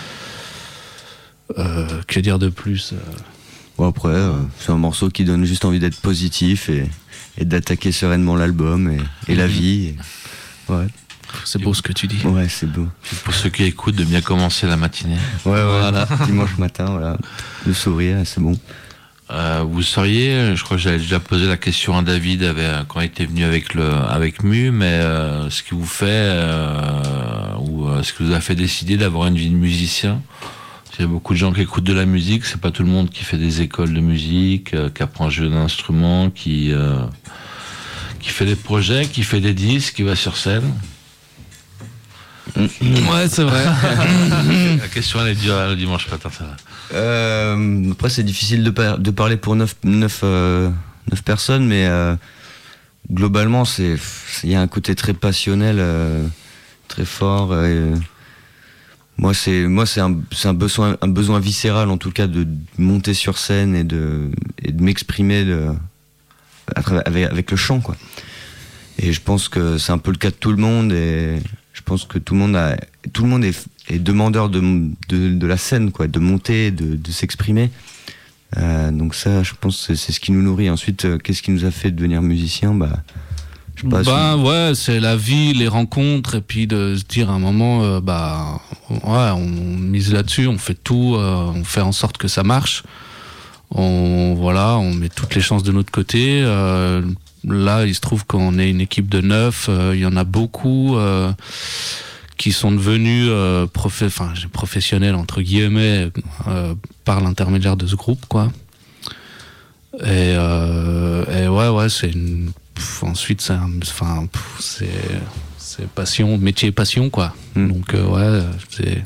Euh, que dire de plus euh, Bon, après, euh, c'est un morceau qui donne juste envie d'être positif et, et d'attaquer sereinement l'album et, et la Mhm. vie. et- Ouais, C'est beau ce que tu dis. ouais, c'est beau. Pour ceux qui écoutent, de bien commencer la matinée. Ouais, ouais. Voilà. Dimanche matin, voilà. Le sourire, c'est bon. Euh, vous sauriez, je crois que j'avais déjà posé la question à David avec, quand il était venu avec le avec Mu, mais euh, ce qui vous fait euh, ou euh, ce qui vous a fait décider d'avoir une vie de musicien. Il y a beaucoup de gens qui écoutent de la musique, c'est pas tout le monde qui fait des écoles de musique, euh, qui apprend à jouer d'un instrument, qui euh, qui fait des projets, qui fait des disques, qui va sur scène. Ouais, c'est vrai. La question elle est dure le dimanche matin, ça va. Euh, après, c'est difficile de, par- de parler pour neuf personnes, mais euh, globalement, c'est il y a un côté très passionnel, euh, très fort. euh, moi, c'est moi, c'est un, c'est un besoin, un besoin viscéral, en tout cas, de monter sur scène et de, et de m'exprimer de, à travers- avec, avec le chant, quoi. Et je pense que c'est un peu le cas de tout le monde, et je pense que tout le monde a, tout le monde est, est demandeur de, de, de la scène, quoi, de monter, de, de s'exprimer. Euh, donc ça, je pense que c'est ce qui nous nourrit. Ensuite, euh, qu'est-ce qui nous a fait devenir musicien? Bah, je sais pas. Bah si- ouais, c'est la vie, les rencontres, et puis de se dire à un moment, euh, bah ouais, on mise là-dessus, on fait tout, euh, on fait en sorte que ça marche. On voilà, on met toutes les chances de notre côté. Euh, là, il se trouve qu'on est une équipe de neuf. euh, Il y en a beaucoup euh, qui sont devenus euh, profe- enfin, professionnels entre guillemets euh, par l'intermédiaire de ce groupe, quoi. Et, euh, et ouais, ouais, c'est une. Pff, ensuite, c'est un- enfin, pff, c'est c'est passion, métier passion, quoi. Mm. Donc euh, ouais, c'est.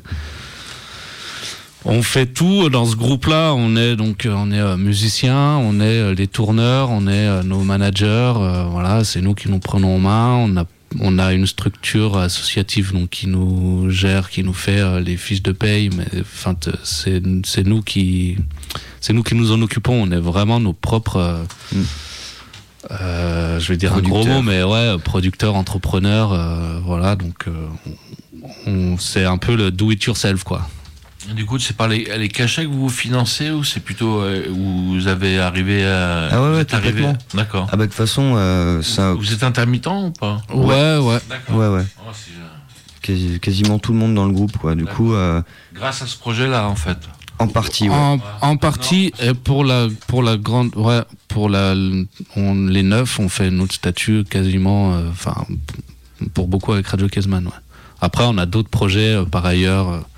On fait tout dans ce groupe-là. On est donc, euh, on est euh, musiciens, on est euh, les tourneurs, on est euh, nos managers. euh, voilà, c'est nous qui nous prenons en main. On a, on a une structure associative donc qui nous gère, qui nous fait euh, les fiches de paye. Mais enfin, t- c'est, c'est nous qui, c'est nous qui nous en occupons. On est vraiment nos propres. euh, Mm. euh, je vais dire un gros Producteurs. mot, mais ouais, producteurs, entrepreneurs. euh, voilà, donc euh, on, on- c'est un peu le do it yourself, quoi. Du coup, c'est par les, les cachets que vous vous financez ou c'est plutôt euh, où vous avez arrivé à. Ah ouais, vous ouais, êtes arrivé- complètement. D'accord. Ah bah de toute façon, euh, ça, Vous êtes intermittent ou pas? Ouais, ouais. D'accord. ouais, ouais, Oh, c'est, euh, quasi- quasiment tout le monde dans le groupe, quoi. Du D'accord. coup, euh, grâce à ce projet-là, en fait. en partie, ouais. En, en partie, et pour la pour la grande, ouais, pour la, on, les neuf, on fait notre statut quasiment, euh, enfin, pour beaucoup avec Radio Kezman. Ouais. Après, on a d'autres projets euh, par ailleurs, euh,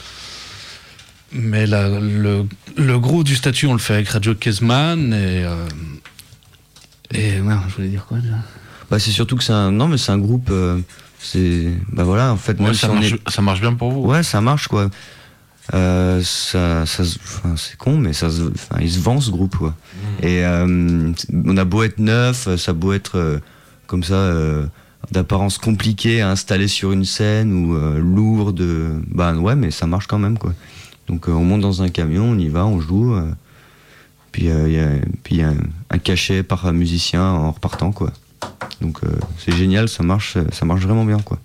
mais la, le le gros du statut, on le fait avec Radio Kezman et euh, et merde, je voulais dire quoi déjà. Bah c'est surtout que c'est un, non mais c'est un groupe, euh, c'est, bah voilà, en fait, Ouais, même ça, si on marche, est- ça marche bien pour vous. ouais, ça marche, quoi. Euh, ça, ça, se- enfin, c'est con, mais ça, se- enfin, il se vend ce groupe, quoi. Et euh, on a beau être neuf, ça a beau être euh, comme ça, euh, d'apparence compliquée à installer sur une scène ou euh, lourde, euh, bah ouais, mais ça marche quand même, quoi. Donc euh, on monte dans un camion, on y va, on joue, euh, puis il euh, y a, puis y a un, un cachet par musicien en repartant, quoi. Donc euh, c'est génial, ça marche, ça marche vraiment bien, quoi.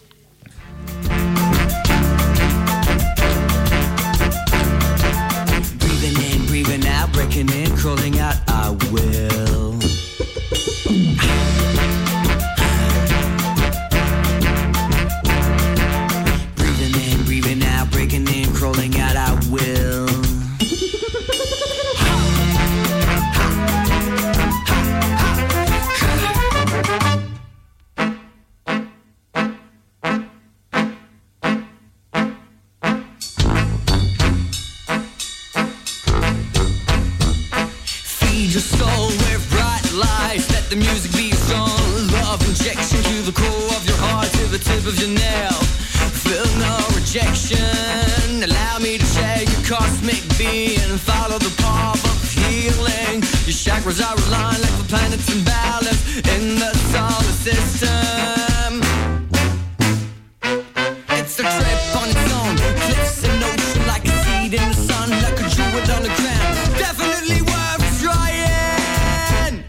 Breathing in, breathing out, breaking in, crawling out, I will. Breathing in, breathing the music be a song. Love injection to the core of your heart, to the tip of your nail. Feel no rejection. Allow me to shake your cosmic being and follow the path of healing. Your chakras are aligned like the planets in balance in the solar system. It's a trip on its own. Cliffs and ocean like a seed in the sun, like a jewel on the ground. Definitely worth trying.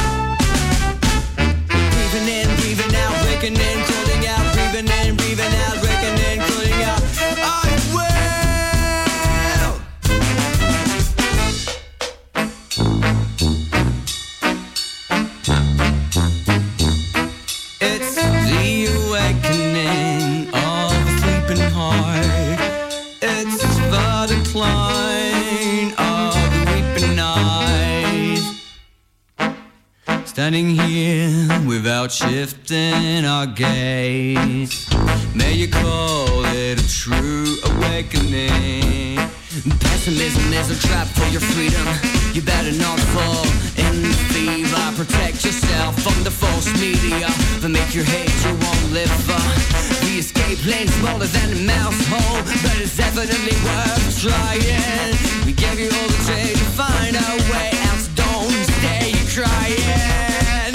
Breathing in, breathing out, breaking in, cooling out. Breathing in, breathing out, breaking in, cooling out. I will. It's the awakening of a sleeping heart. It's the decline of the weeping eyes. Standing here without shifting our gaze. May you call it a true awakening. Pessimism is a trap for your freedom. You better not fall in the fever. Protect yourself from the false media that make you hate you won't live for. The escape lane's smaller than a mouse hole, but it's definitely worth trying. We gave you all the day to find a way out, so don't stay crying.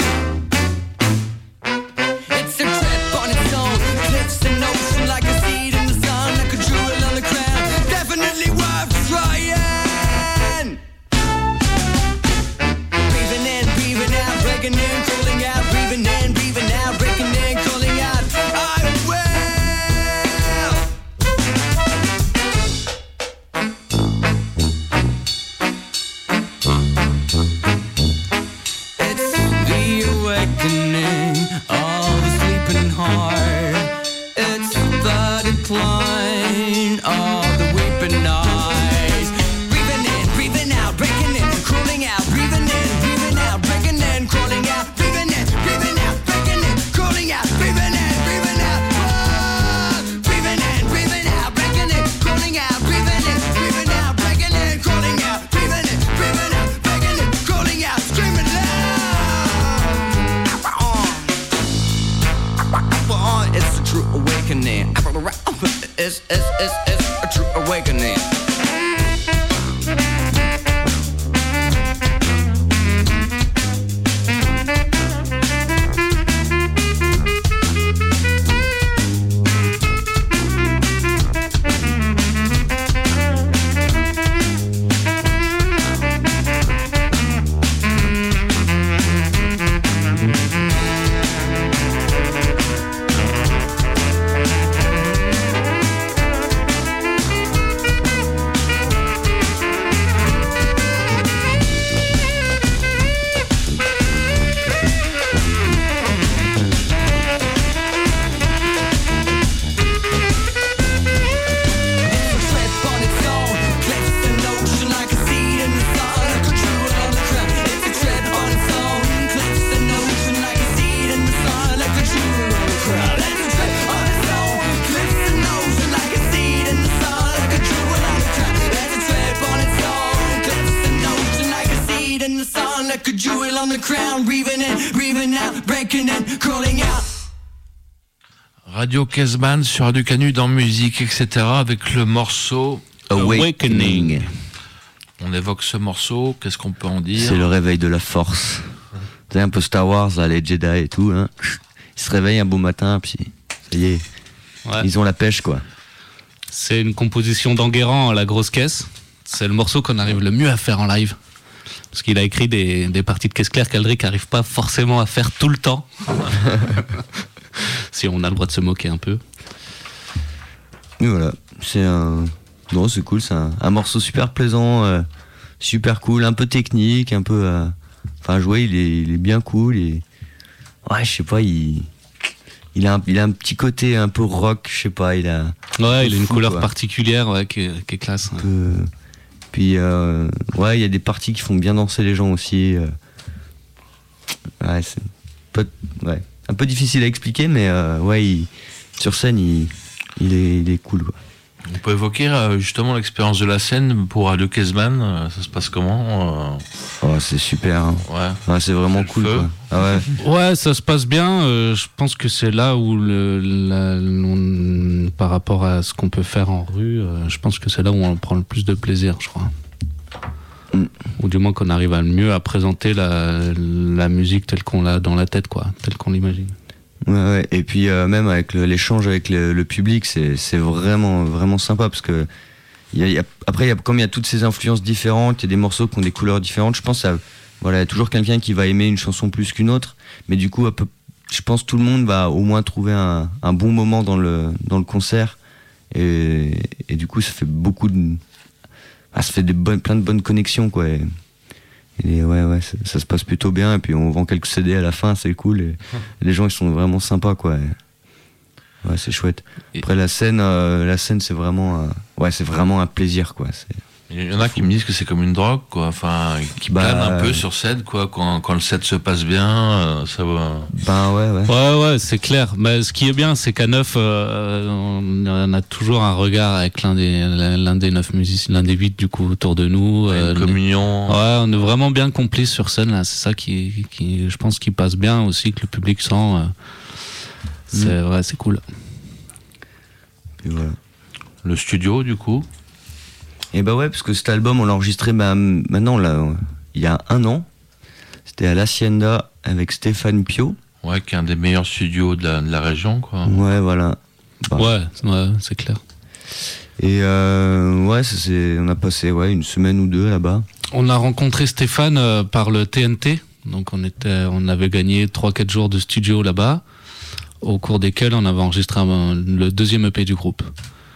It's a trip on its own. Cliffs and ocean like a seed in the sun, like a jewel on the crown. Definitely worth trying. Breathing in, breathing out, breaking in, cooling out. Breathing in, breathing out, breaking in, cooling out. I will. It's the awakening of a sleeping heart. It's the decline of the weeping eyes. Breathing in, breathing out, breaking in, cooling out. Breathing in, breathing out, breaking in, cooling out. Breathing in, breathing out, breaking in, cooling out. Breathing in, breathing out. Ah! Breathing in, breathing out, breaking in, cooling out. Breathing in, breathing out, breaking in, cooling out. Breathing in, breathing out, breaking in, cooling out. Screaming loud. It's a true awakening. It's, it's, it's, it's a true awakening. Like a jewel on the crown, breathing in, breathing out, breaking in, crawling out. Radio Kesman sur Radio Canu dans musique, et cetera avec le morceau Awakening. On évoque ce morceau, qu'est-ce qu'on peut en dire? C'est le réveil de la force. C'est un peu Star Wars, là, les Jedi et tout. Hein. Ils se réveillent un beau matin, puis ça y est, ouais. Ils ont la pêche, quoi. C'est une composition d'Enguerrand à la grosse caisse. C'est le morceau qu'on arrive le mieux à faire en live. Parce qu'il a écrit des, des parties de caisse claire qu'Aldric n'arrive pas forcément à faire tout le temps. Si on a le droit de se moquer un peu. Et voilà, c'est un... Non, c'est cool, c'est un, un morceau super plaisant, euh, super cool, un peu technique, un peu... Euh... Enfin, jouer, il est, il est bien cool. Et... Ouais, je sais pas, il... Il a, un, il a un petit côté un peu rock, je sais pas, il a... Ouais, il a une fou, couleur quoi. particulière, ouais, qui est, qui est classe. Un peu... Puis, euh, ouais, il y a des parties qui font bien danser les gens aussi. Euh... Ouais, c'est peu... ouais. un peu difficile à expliquer, mais euh, ouais, il... sur scène, il... Il, est... il est cool, quoi. On peut évoquer euh, justement l'expérience de la scène pour Radio Kezman, euh, ça se passe comment euh... Oh, c'est super, hein. Ouais. Ouais, c'est vraiment c'est cool, quoi. Ah ouais. Ouais, ça se passe bien. Euh, je pense que c'est là où, le, la, on, par rapport à ce qu'on peut faire en rue, euh, je pense que c'est là où on prend le plus de plaisir, je crois. Mm. Ou du moins qu'on arrive à mieux à présenter la, la musique telle qu'on l'a dans la tête, quoi, telle qu'on l'imagine. Ouais, ouais. Et puis euh, même avec le, l'échange avec le, le public, c'est, c'est vraiment, vraiment sympa parce que y a, y a, après, y a, comme il y a toutes ces influences différentes, il y a des morceaux qui ont des couleurs différentes. Je pense à voilà, y a toujours quelqu'un qui va aimer une chanson plus qu'une autre, mais du coup, peu, je pense que tout le monde va au moins trouver un, un bon moment dans le dans le concert et, et du coup, ça fait beaucoup de, ah, ça fait des bonnes, plein de bonnes connexions, quoi. Et, Et ouais, ouais, ça, ça se passe plutôt bien. Et puis on vend quelques C D à la fin, c'est cool. Et les gens, ils sont vraiment sympas, quoi. Et ouais, c'est chouette. Après la scène, euh, la scène, c'est vraiment, euh, ouais, c'est vraiment un plaisir, quoi. C'est... Il y en a qui me disent que c'est comme une drogue, quoi. Enfin, qui bah, planent un peu sur scène, quoi. Quand, quand le set se passe bien, euh, ça va. Ben ouais, ouais. Ouais, ouais, c'est clair. Mais ce qui est bien, c'est qu'à neuf, euh, on a toujours un regard avec l'un des, l'un des neuf musiciens, l'un des huit du coup autour de nous. Ouais, une euh, communion. Ouais, on est vraiment bien complices sur scène là. C'est ça qui, qui, je pense, qui passe bien aussi, que le public sent. Euh, c'est mmh. ouais, c'est cool. Et voilà. Le studio, du coup. Et bah ouais, parce que cet album, on l'a enregistré bah, maintenant, là, il y a un an. C'était à l'Hacienda avec Stéphane Pio. Ouais, qui est un des meilleurs studios de la, de la région, quoi. Ouais, voilà. Bah. Ouais, ouais, c'est clair. Et euh, ouais, ça, c'est, on a passé ouais, une semaine ou deux là-bas. On a rencontré Stéphane euh, par le T N T. Donc on, était, on avait gagné trois quatre jours de studio là-bas, au cours desquels on avait enregistré un, le deuxième E P du groupe.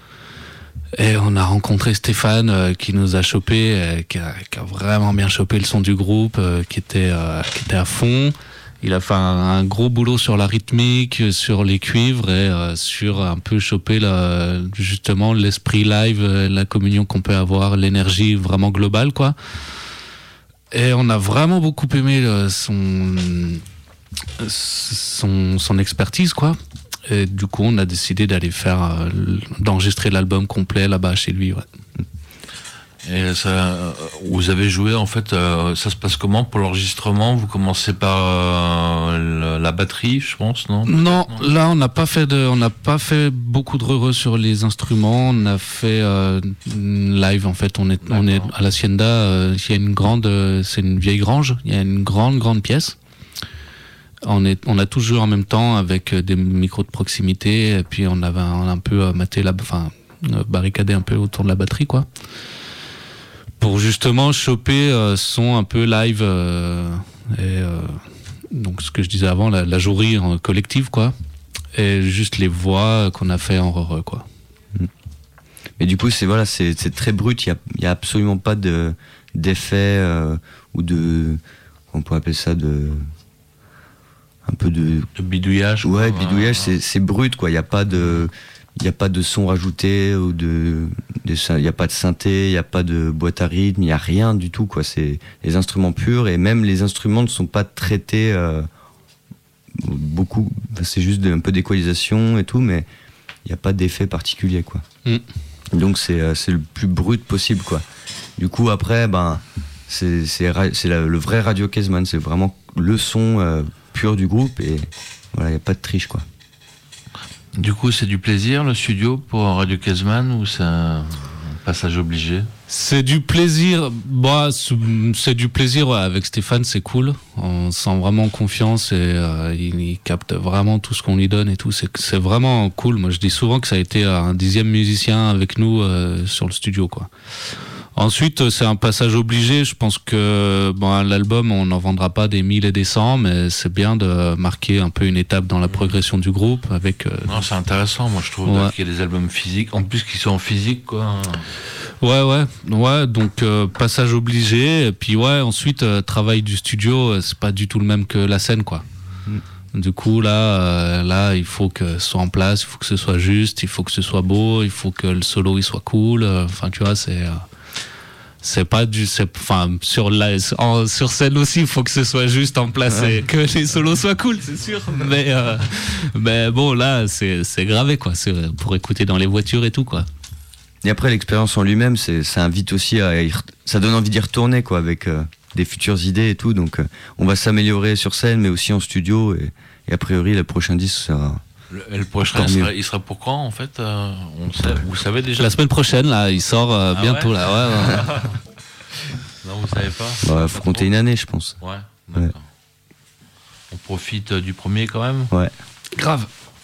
Et on a rencontré Stéphane euh, qui nous a chopé, euh, qui, a, qui a vraiment bien chopé le son du groupe, euh, qui, était, euh, qui était à fond. Il a fait un, un gros boulot sur la rythmique, sur les cuivres et euh, sur un peu choper la, justement l'esprit live, euh, la communion qu'on peut avoir, l'énergie vraiment globale, quoi. Et on a vraiment beaucoup aimé euh, son, son, son expertise, quoi. Et du coup, on a décidé d'aller faire, euh, d'enregistrer l'album complet là-bas chez lui. Ouais. Et ça, vous avez joué en fait, euh, ça se passe comment pour l'enregistrement? Vous commencez par euh, la batterie, je pense, non? Non, là on n'a pas fait de, on n'a pas fait beaucoup de re sur les instruments. On a fait euh, live en fait. On est, D'accord. on est à l'Hacienda. Euh, il y a une grande, euh, c'est une vieille grange. Il y a une grande, grande pièce. On, est, on a tous joué en même temps avec des micros de proximité et puis on avait un, un peu maté la, enfin barricadé un peu autour de la batterie, quoi, pour justement choper euh, son un peu live euh, et euh, donc ce que je disais avant, la, la jouerie en collective, quoi, et juste les voix qu'on a fait en re-re, quoi. Mais du coup c'est voilà, c'est, c'est très brut. Il y a, il y a absolument pas de d'effet euh, ou de, on pourrait appeler ça de un peu de, de bidouillage. Ouais, quoi. bidouillage, c'est, c'est brut, quoi. Il n'y a pas de, il y a pas de son rajouté ou de, il n'y a pas de synthé, il n'y a pas de boîte à rythme, il n'y a rien du tout, quoi. C'est les instruments purs et même les instruments ne sont pas traités euh, beaucoup. C'est juste un peu d'équalisation et tout, mais il n'y a pas d'effet particulier, quoi. Mm. Donc c'est, c'est le plus brut possible, quoi. Du coup après, ben c'est, c'est, c'est la, le vrai Radio Kezman, c'est vraiment le son. Euh, pur du groupe et voilà, il n'y a pas de triche, quoi. Du coup, c'est du plaisir le studio pour Radio Kezman ou c'est un passage obligé? C'est du plaisir, bah, c'est du plaisir, ouais. Avec Stéphane, c'est cool. On sent vraiment confiance et euh, il, il capte vraiment tout ce qu'on lui donne et tout. C'est, c'est vraiment cool. Moi, je dis souvent que ça a été un dixième musicien avec nous euh, sur le studio, quoi. Ensuite, c'est un passage obligé. Je pense que bon, l'album, on n'en vendra pas des mille et des cents, mais c'est bien de marquer un peu une étape dans la progression du groupe. Avec, euh... Non, c'est intéressant, moi je trouve, ouais. Qu'il y a des albums physiques, en plus qu'ils sont en physique, quoi. Ouais, ouais, ouais. Donc euh, passage obligé. Et puis ouais, ensuite euh, travail du studio, c'est pas du tout le même que la scène, quoi. Mm. Du coup là, euh, là, il faut que ce soit en place, il faut que ce soit juste, il faut que ce soit beau, il faut que le solo il soit cool. Enfin, tu vois, c'est. Euh... C'est pas du, c'est, enfin, sur la, en, sur scène aussi, il faut que ce soit juste en place et que les solos soient cool, c'est sûr. Mais, euh, mais bon, là, c'est, c'est gravé, quoi. C'est pour écouter dans les voitures et tout, quoi. et après l'expérience en lui-même, c'est, ça invite aussi à, y re- ça donne envie d'y retourner quoi, avec euh, des futures idées et tout. Donc euh, on va s'améliorer sur scène, mais aussi en studio. Et, et a priori, le prochain disque sera. Le, le prochain, il sera, il sera pour quand en fait euh, on sait, vous savez déjà. La semaine prochaine, là, il sort euh, Ah bientôt, ouais là. Ouais, ouais. Non, vous savez pas. Bah, Pas faut trop. compter une année, je pense. Ouais, d'accord. On profite euh, du premier quand même. Ouais. Grave.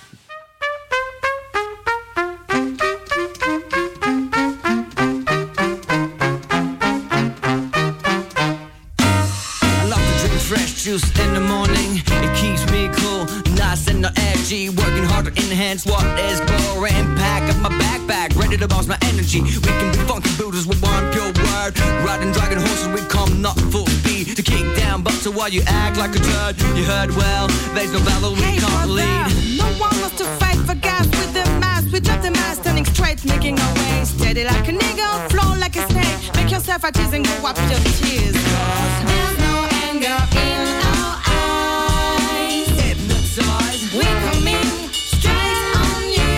I love to drink fresh juice in the morning. It keeps me cool, nice and not edgy. Working hard to enhance what is boring. Pack up my backpack, ready to bounce my energy. We can be funky Buddhas with one pure word. Riding dragon horses, we come not full speed to kick down. But so while you act like a turd, you heard well. There's no battle we Hey, can't brother, lead. no one wants to fight for gas with the mask. We drop the mask, turning straight, making our way. Steady like a nigga, flow like a snake. Make yourself at ease and go wipe your tears. There's no anger in our eyes. Hypnotize, We coming straight on you.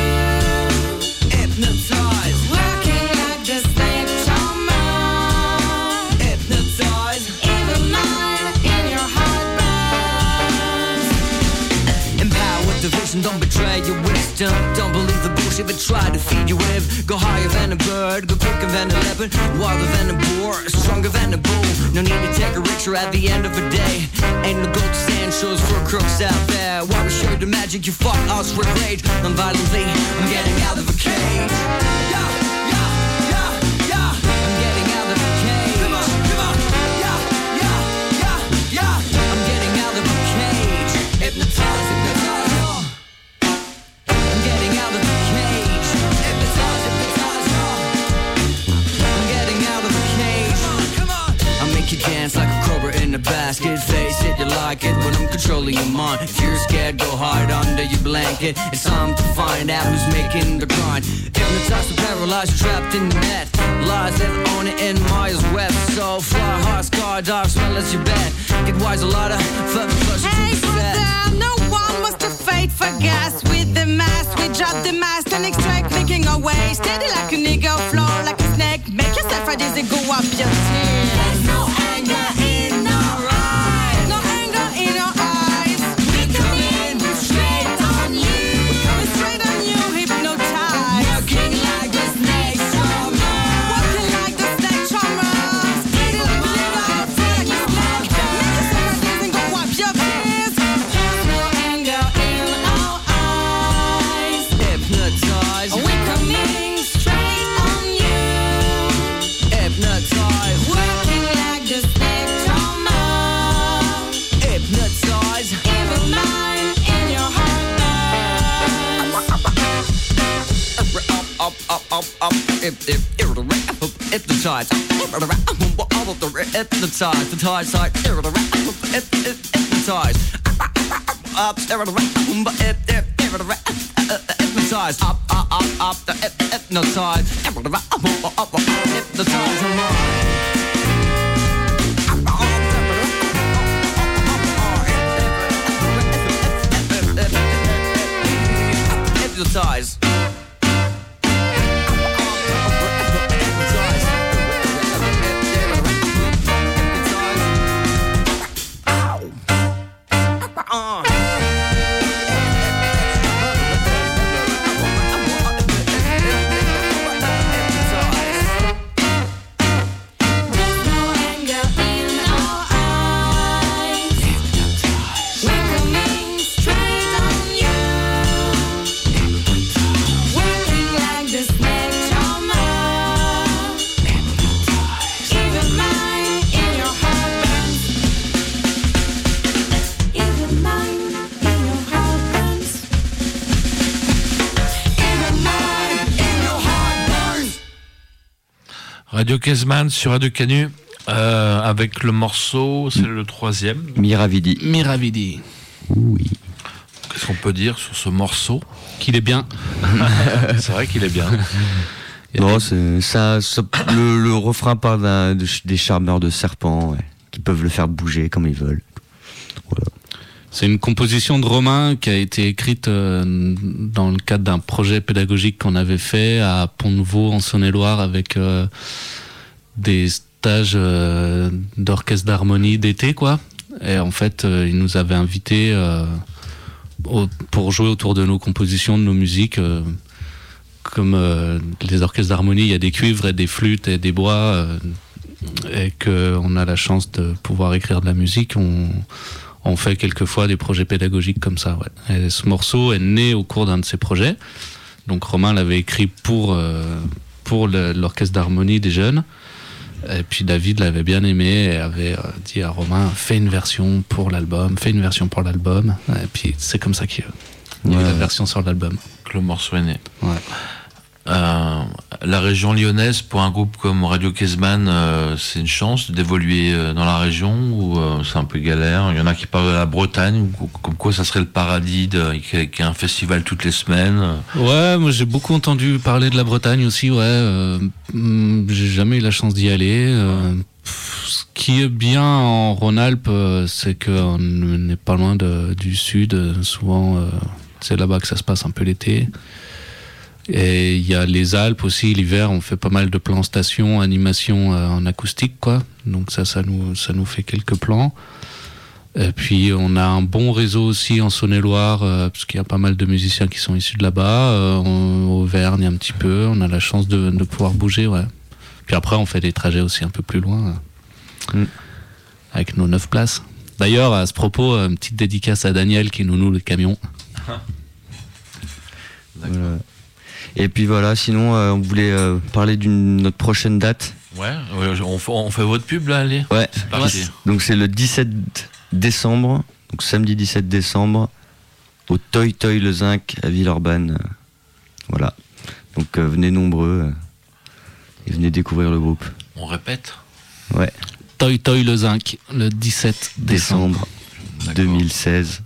hypnotize, Working like the snake charmer. hypnotize. Evil mind in your heart burns. Empowered division, don't betray your wisdom. Don't believe the bullshit they try to feed you with. Go higher than a bird, go quicker than a leopard, wilder than a boar, stronger than a bull. No need to take a rickshaw at the end of the day. Ain't no gold stand shows for crooks out there. While we show the magic, you fought us with rage. Non-violently, I'm getting out of a cage. Yeah, yeah, yeah, yeah. I'm getting out of a cage. Come on, come on. Yeah, yeah, yeah, yeah. I'm getting out of a cage. Hypnotize, hypnotize, oh. I'm getting out of the cage. Hypnotize, hypnotize, oh. I'm getting out of the cage. Come on, come on. I make you dance like a cobra in a basket. Face it, you like it when I'm controlling your mind. If you're scared, go hide under your blanket. It's time to find out who's making the grind. Hypnotized to paralyze, trapped in the net. Lies that own it in Maya's web. So fly hard, scar, dark, smell as you bet. Get wise, a lot of fuck, flush, Hey, to set. brother, no one wants to fight for gas with the mask. We drop the mask, turning straight, making our way. Steady like a nigga, flow like a snake. Make yourself at ease and go up your tears. There's no anger in our eyes. No anger in our eyes. We coming straight on you. We coming straight on you, hypnotized. Working like the snake charmer. Working like the snake charmer. Steady like a nigga, flow like a snake. Make yourself at ease and go up your tears. There's no anger in our eyes. Hypnotize, We coming straight on you. hypnotize, Working like the snake charmer. hypnotize. Evil mind in your heart burns. Up, up, up, up, up. If, if, hypnotize. Hypnotize. The tide side. Hypnotize. Up, hypnotize. Up, up, up, up. The hypnotize. Hypnotize your mind. Hypnotize. There's no anger in our eyes. We're coming straight on you. Working like the snake charmer. Evil mind in your heart burns. Evil mind in your heart burns. Evil mind in your heart burns. Radio Kezman sur Radio Canu euh, avec le morceau, c'est le troisième. Miravidi. Miravidi. Oui. Qu'est-ce qu'on peut dire sur ce morceau? Qu'il est bien. C'est vrai qu'il est bien. Non, c'est, ça, ça- le, le refrain parle d'un- de- des charmeurs de serpents, ouais, qui peuvent le faire bouger comme ils veulent. Voilà. C'est une composition de Romain qui a été écrite euh, dans le cadre d'un projet pédagogique qu'on avait fait à Pont-Nouveau en Saône-et-Loire avec euh, des stages euh, d'orchestre d'harmonie d'été, quoi. Et en fait, euh, il nous avait invités euh, au, pour jouer autour de nos compositions, de nos musiques. Euh, comme euh, les orchestres d'harmonie, il y a des cuivres et des flûtes et des bois, euh, et qu'on a la chance de pouvoir écrire de la musique. On, on fait quelquefois des projets pédagogiques comme ça. Ouais. Et ce morceau est né au cours d'un de ces projets. Donc Romain l'avait écrit pour, euh, pour le, l'orchestre d'harmonie des jeunes. Et puis David l'avait bien aimé et avait euh, dit à Romain, fais une version pour l'album, fais une version pour l'album. Et puis c'est comme ça qu'il y a eu Ouais. la version sur l'album. Que le morceau est né. Ouais. Euh, la région lyonnaise, pour un groupe comme Radio Kezman, euh, c'est une chance d'évoluer euh, dans la région ou euh, c'est un peu galère? Il y en a qui parlent de la Bretagne, ou, comme quoi ça serait le paradis, de, qu'il y a un festival toutes les semaines. Ouais, moi j'ai beaucoup entendu parler de la Bretagne aussi, ouais. Euh, hum, j'ai jamais eu la chance d'y aller. Euh, pff, ce qui est bien en Rhône-Alpes, euh, c'est qu'on n'est pas loin de, du sud. Euh, souvent, euh, c'est là-bas que ça se passe un peu l'été. Et il y a les Alpes aussi, l'hiver, on fait pas mal de plans station, animation euh, en acoustique, quoi. Donc ça, ça nous, ça nous fait quelques plans. Et puis on a un bon réseau aussi en Saône-et-Loire, euh, parce qu'il y a pas mal de musiciens qui sont issus de là-bas. Euh, en Auvergne un petit peu, on a la chance de, de pouvoir bouger, ouais. Puis après on fait des trajets aussi un peu plus loin, euh, Mm. avec nos neuf places. D'ailleurs, à ce propos, une petite dédicace à Daniel qui nous loue le camion. Voilà. Et puis voilà, sinon euh, on voulait euh, parler d'une notre prochaine date. Ouais, ouais, on, fait- on fait votre pub là, allez. Ouais. C'est parti. Donc c'est le dix-sept décembre, donc samedi dix-sept décembre, au Toy Toy Le Zinc à Villeurbanne. Euh, Voilà. Donc euh, venez nombreux euh, et venez découvrir le groupe. On répète. Ouais. Toy Toy Le Zinc, le dix-sept décembre. Décembre deux mille seize.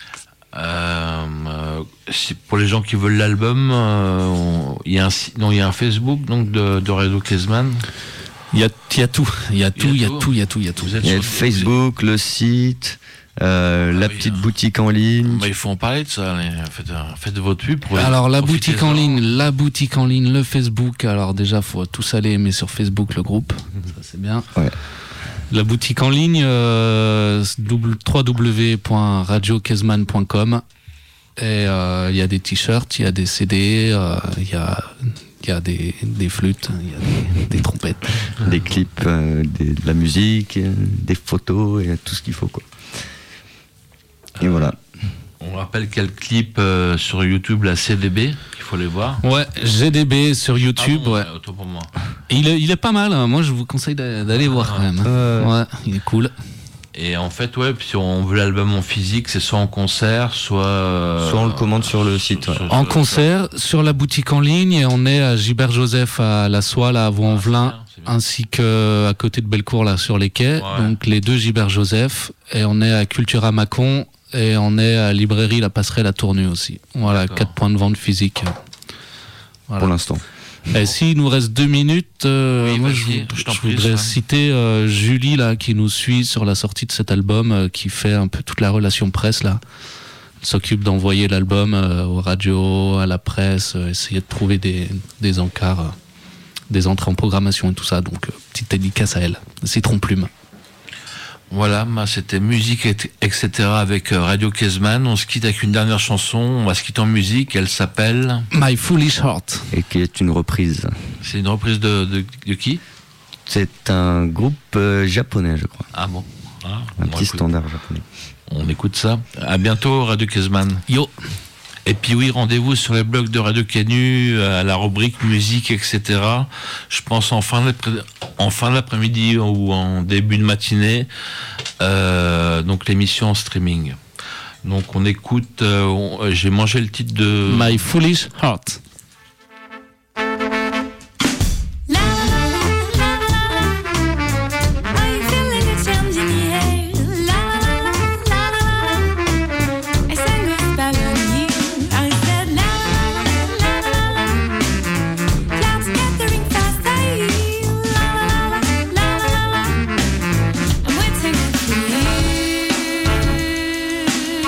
Euh, euh, si- pour les gens qui veulent l'album, euh, on- il y a un si- non, il y a un Facebook donc de, de Radio Kezman. Il y a, il y a tout, il y a tout, il y a tout. tout, il y a tout, il y a tout. Vous êtes Il y a sur- le Facebook, le site, euh, Ah la oui, petite hein. boutique en ligne. Bah, il faut en parler de ça. Allez, faites, euh, faites votre pub. pour- Alors la profitez-en. boutique en ligne, la boutique en ligne, le Facebook. Alors déjà, faut tous aller aimer sur Facebook le groupe, ça c'est bien. Ouais. La boutique en ligne, euh, w w w point radio kezman point com. Et euh, il y a des t-shirts, il y a des C D, euh, il y a, il y a des, des flûtes, il y a des, des trompettes. Des clips, euh, des- de la musique, euh, des photos et tout ce qu'il faut quoi. Et voilà. On rappelle quel clip euh, sur YouTube, la C D B, il faut les voir. Ouais, G D B sur YouTube, Pardon, ouais. euh, autant pour moi. Et il, est, il est pas mal, hein. Moi je vous conseille d'a- d'aller voir quand même. Euh, Ouais, il est cool. Et en fait, ouais, si on veut l'album en physique, c'est soit en concert, soit. euh, Soit on le commande sur le site, ouais. En concert, sur la boutique en ligne, et on est à Gilbert Joseph à La Soie, là, à Vaux-en-Velin, Ah, c'est bien, ainsi que à côté de Bellecour, là, sur les quais. Ouais. Donc les deux Gilbert Joseph, et on est à Cultura Mâcon, et on est à Librairie La Passerelle à Tournus aussi. Voilà, D'accord. quatre points de vente physiques. Voilà. Pour l'instant. Et s'il nous reste deux minutes, euh, Oui, moi vas-y, je, vous- je t'en je prie, voudrais Swan. citer euh, Julie là qui nous suit sur la sortie de cet album, euh, qui fait un peu toute la relation presse là. Elle s'occupe d'envoyer l'album euh, aux radios, à la presse, euh, essayer de trouver des, des encarts, euh, des entrées en programmation et tout ça. Donc euh, petite dédicace à elle, Citron Plume. Voilà, bah, c'était musique, et etc. avec euh, Radio Kezman. On se quitte avec une dernière chanson. On va se quitter en musique. Elle s'appelle. My Foolish Heart. Et qui est une reprise. C'est une reprise de, de, de qui? C'est un groupe euh, japonais, je crois. Ah bon. Ah, Un on petit écoute- standard japonais. On écoute ça. À bientôt, Radio Kezman. Yo. Et puis oui, rendez-vous sur les blogs de Radio Canu, à la rubrique musique, et cetera. Je pense en fin d'après- en fin d'après-midi ou en début de matinée. Euh, donc l'émission en streaming. Donc on écoute. euh, on- J'ai mangé le titre de. My Foolish Heart. I'm waiting for you.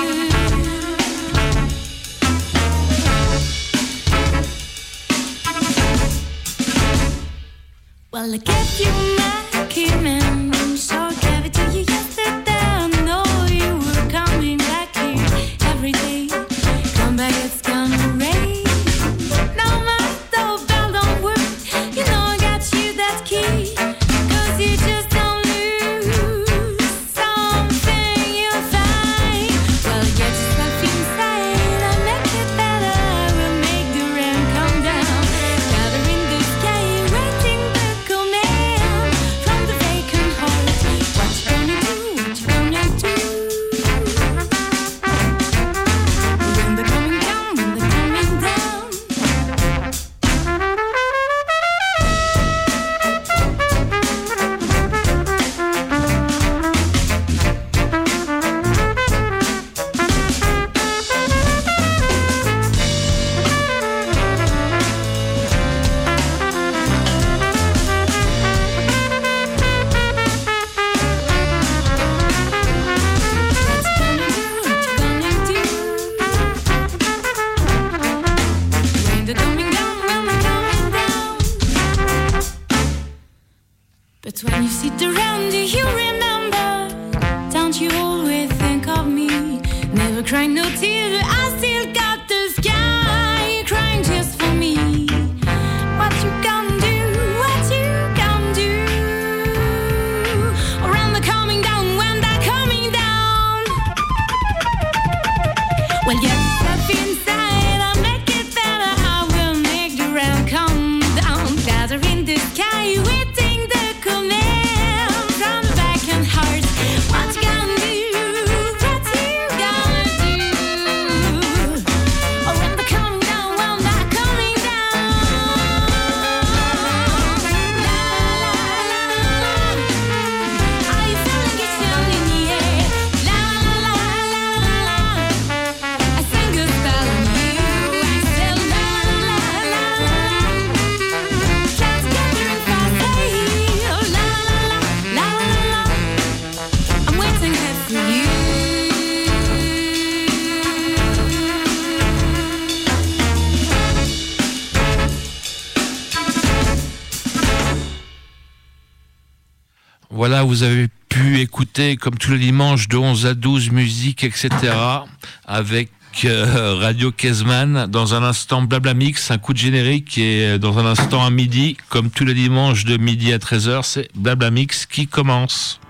Well, I gave you my key, man. So I gave it to you yesterday. I know you were coming back here every day. Come back, it's gonna rain. No matter bell don't work. You know I got you that key. Cause you just don't lose something you'll find. Well, get yourself inside. I'll make it better. I will make the rain come down. Gather in the sky, waiting the command from the vacant heart. What you gonna do? What you gonna do? When they're coming down, when they're coming down. But when you sit around, do you remember? Don't you always think of me? Never cry no tears, but I still got the sky crying just for me. What you gonna do? What you gonna do? Around the coming down, when they're coming down. Well, get yourself inside, I'll make it better. I will make the rain come down. Gather in the sky, waiting the command from the vacant heart. What you gonna do? What you gonna do? Oh, when they're coming down, when they're coming down. La la la la. Are you feeling it down in the air? La la la la la. I sing a spell on you. I said la la la la. Get together and fast, hey. Oh la la la la la la. I'm waiting here for you. Voilà, vous avez pu écouter, comme tous les dimanches, de onze à douze, musique, et cetera, avec euh, Radio Kezman. Dans un instant, Blabla Mix, un coup de générique, et dans un instant, à midi, comme tous les dimanches, de midi à treize heures, c'est Blabla Mix qui commence.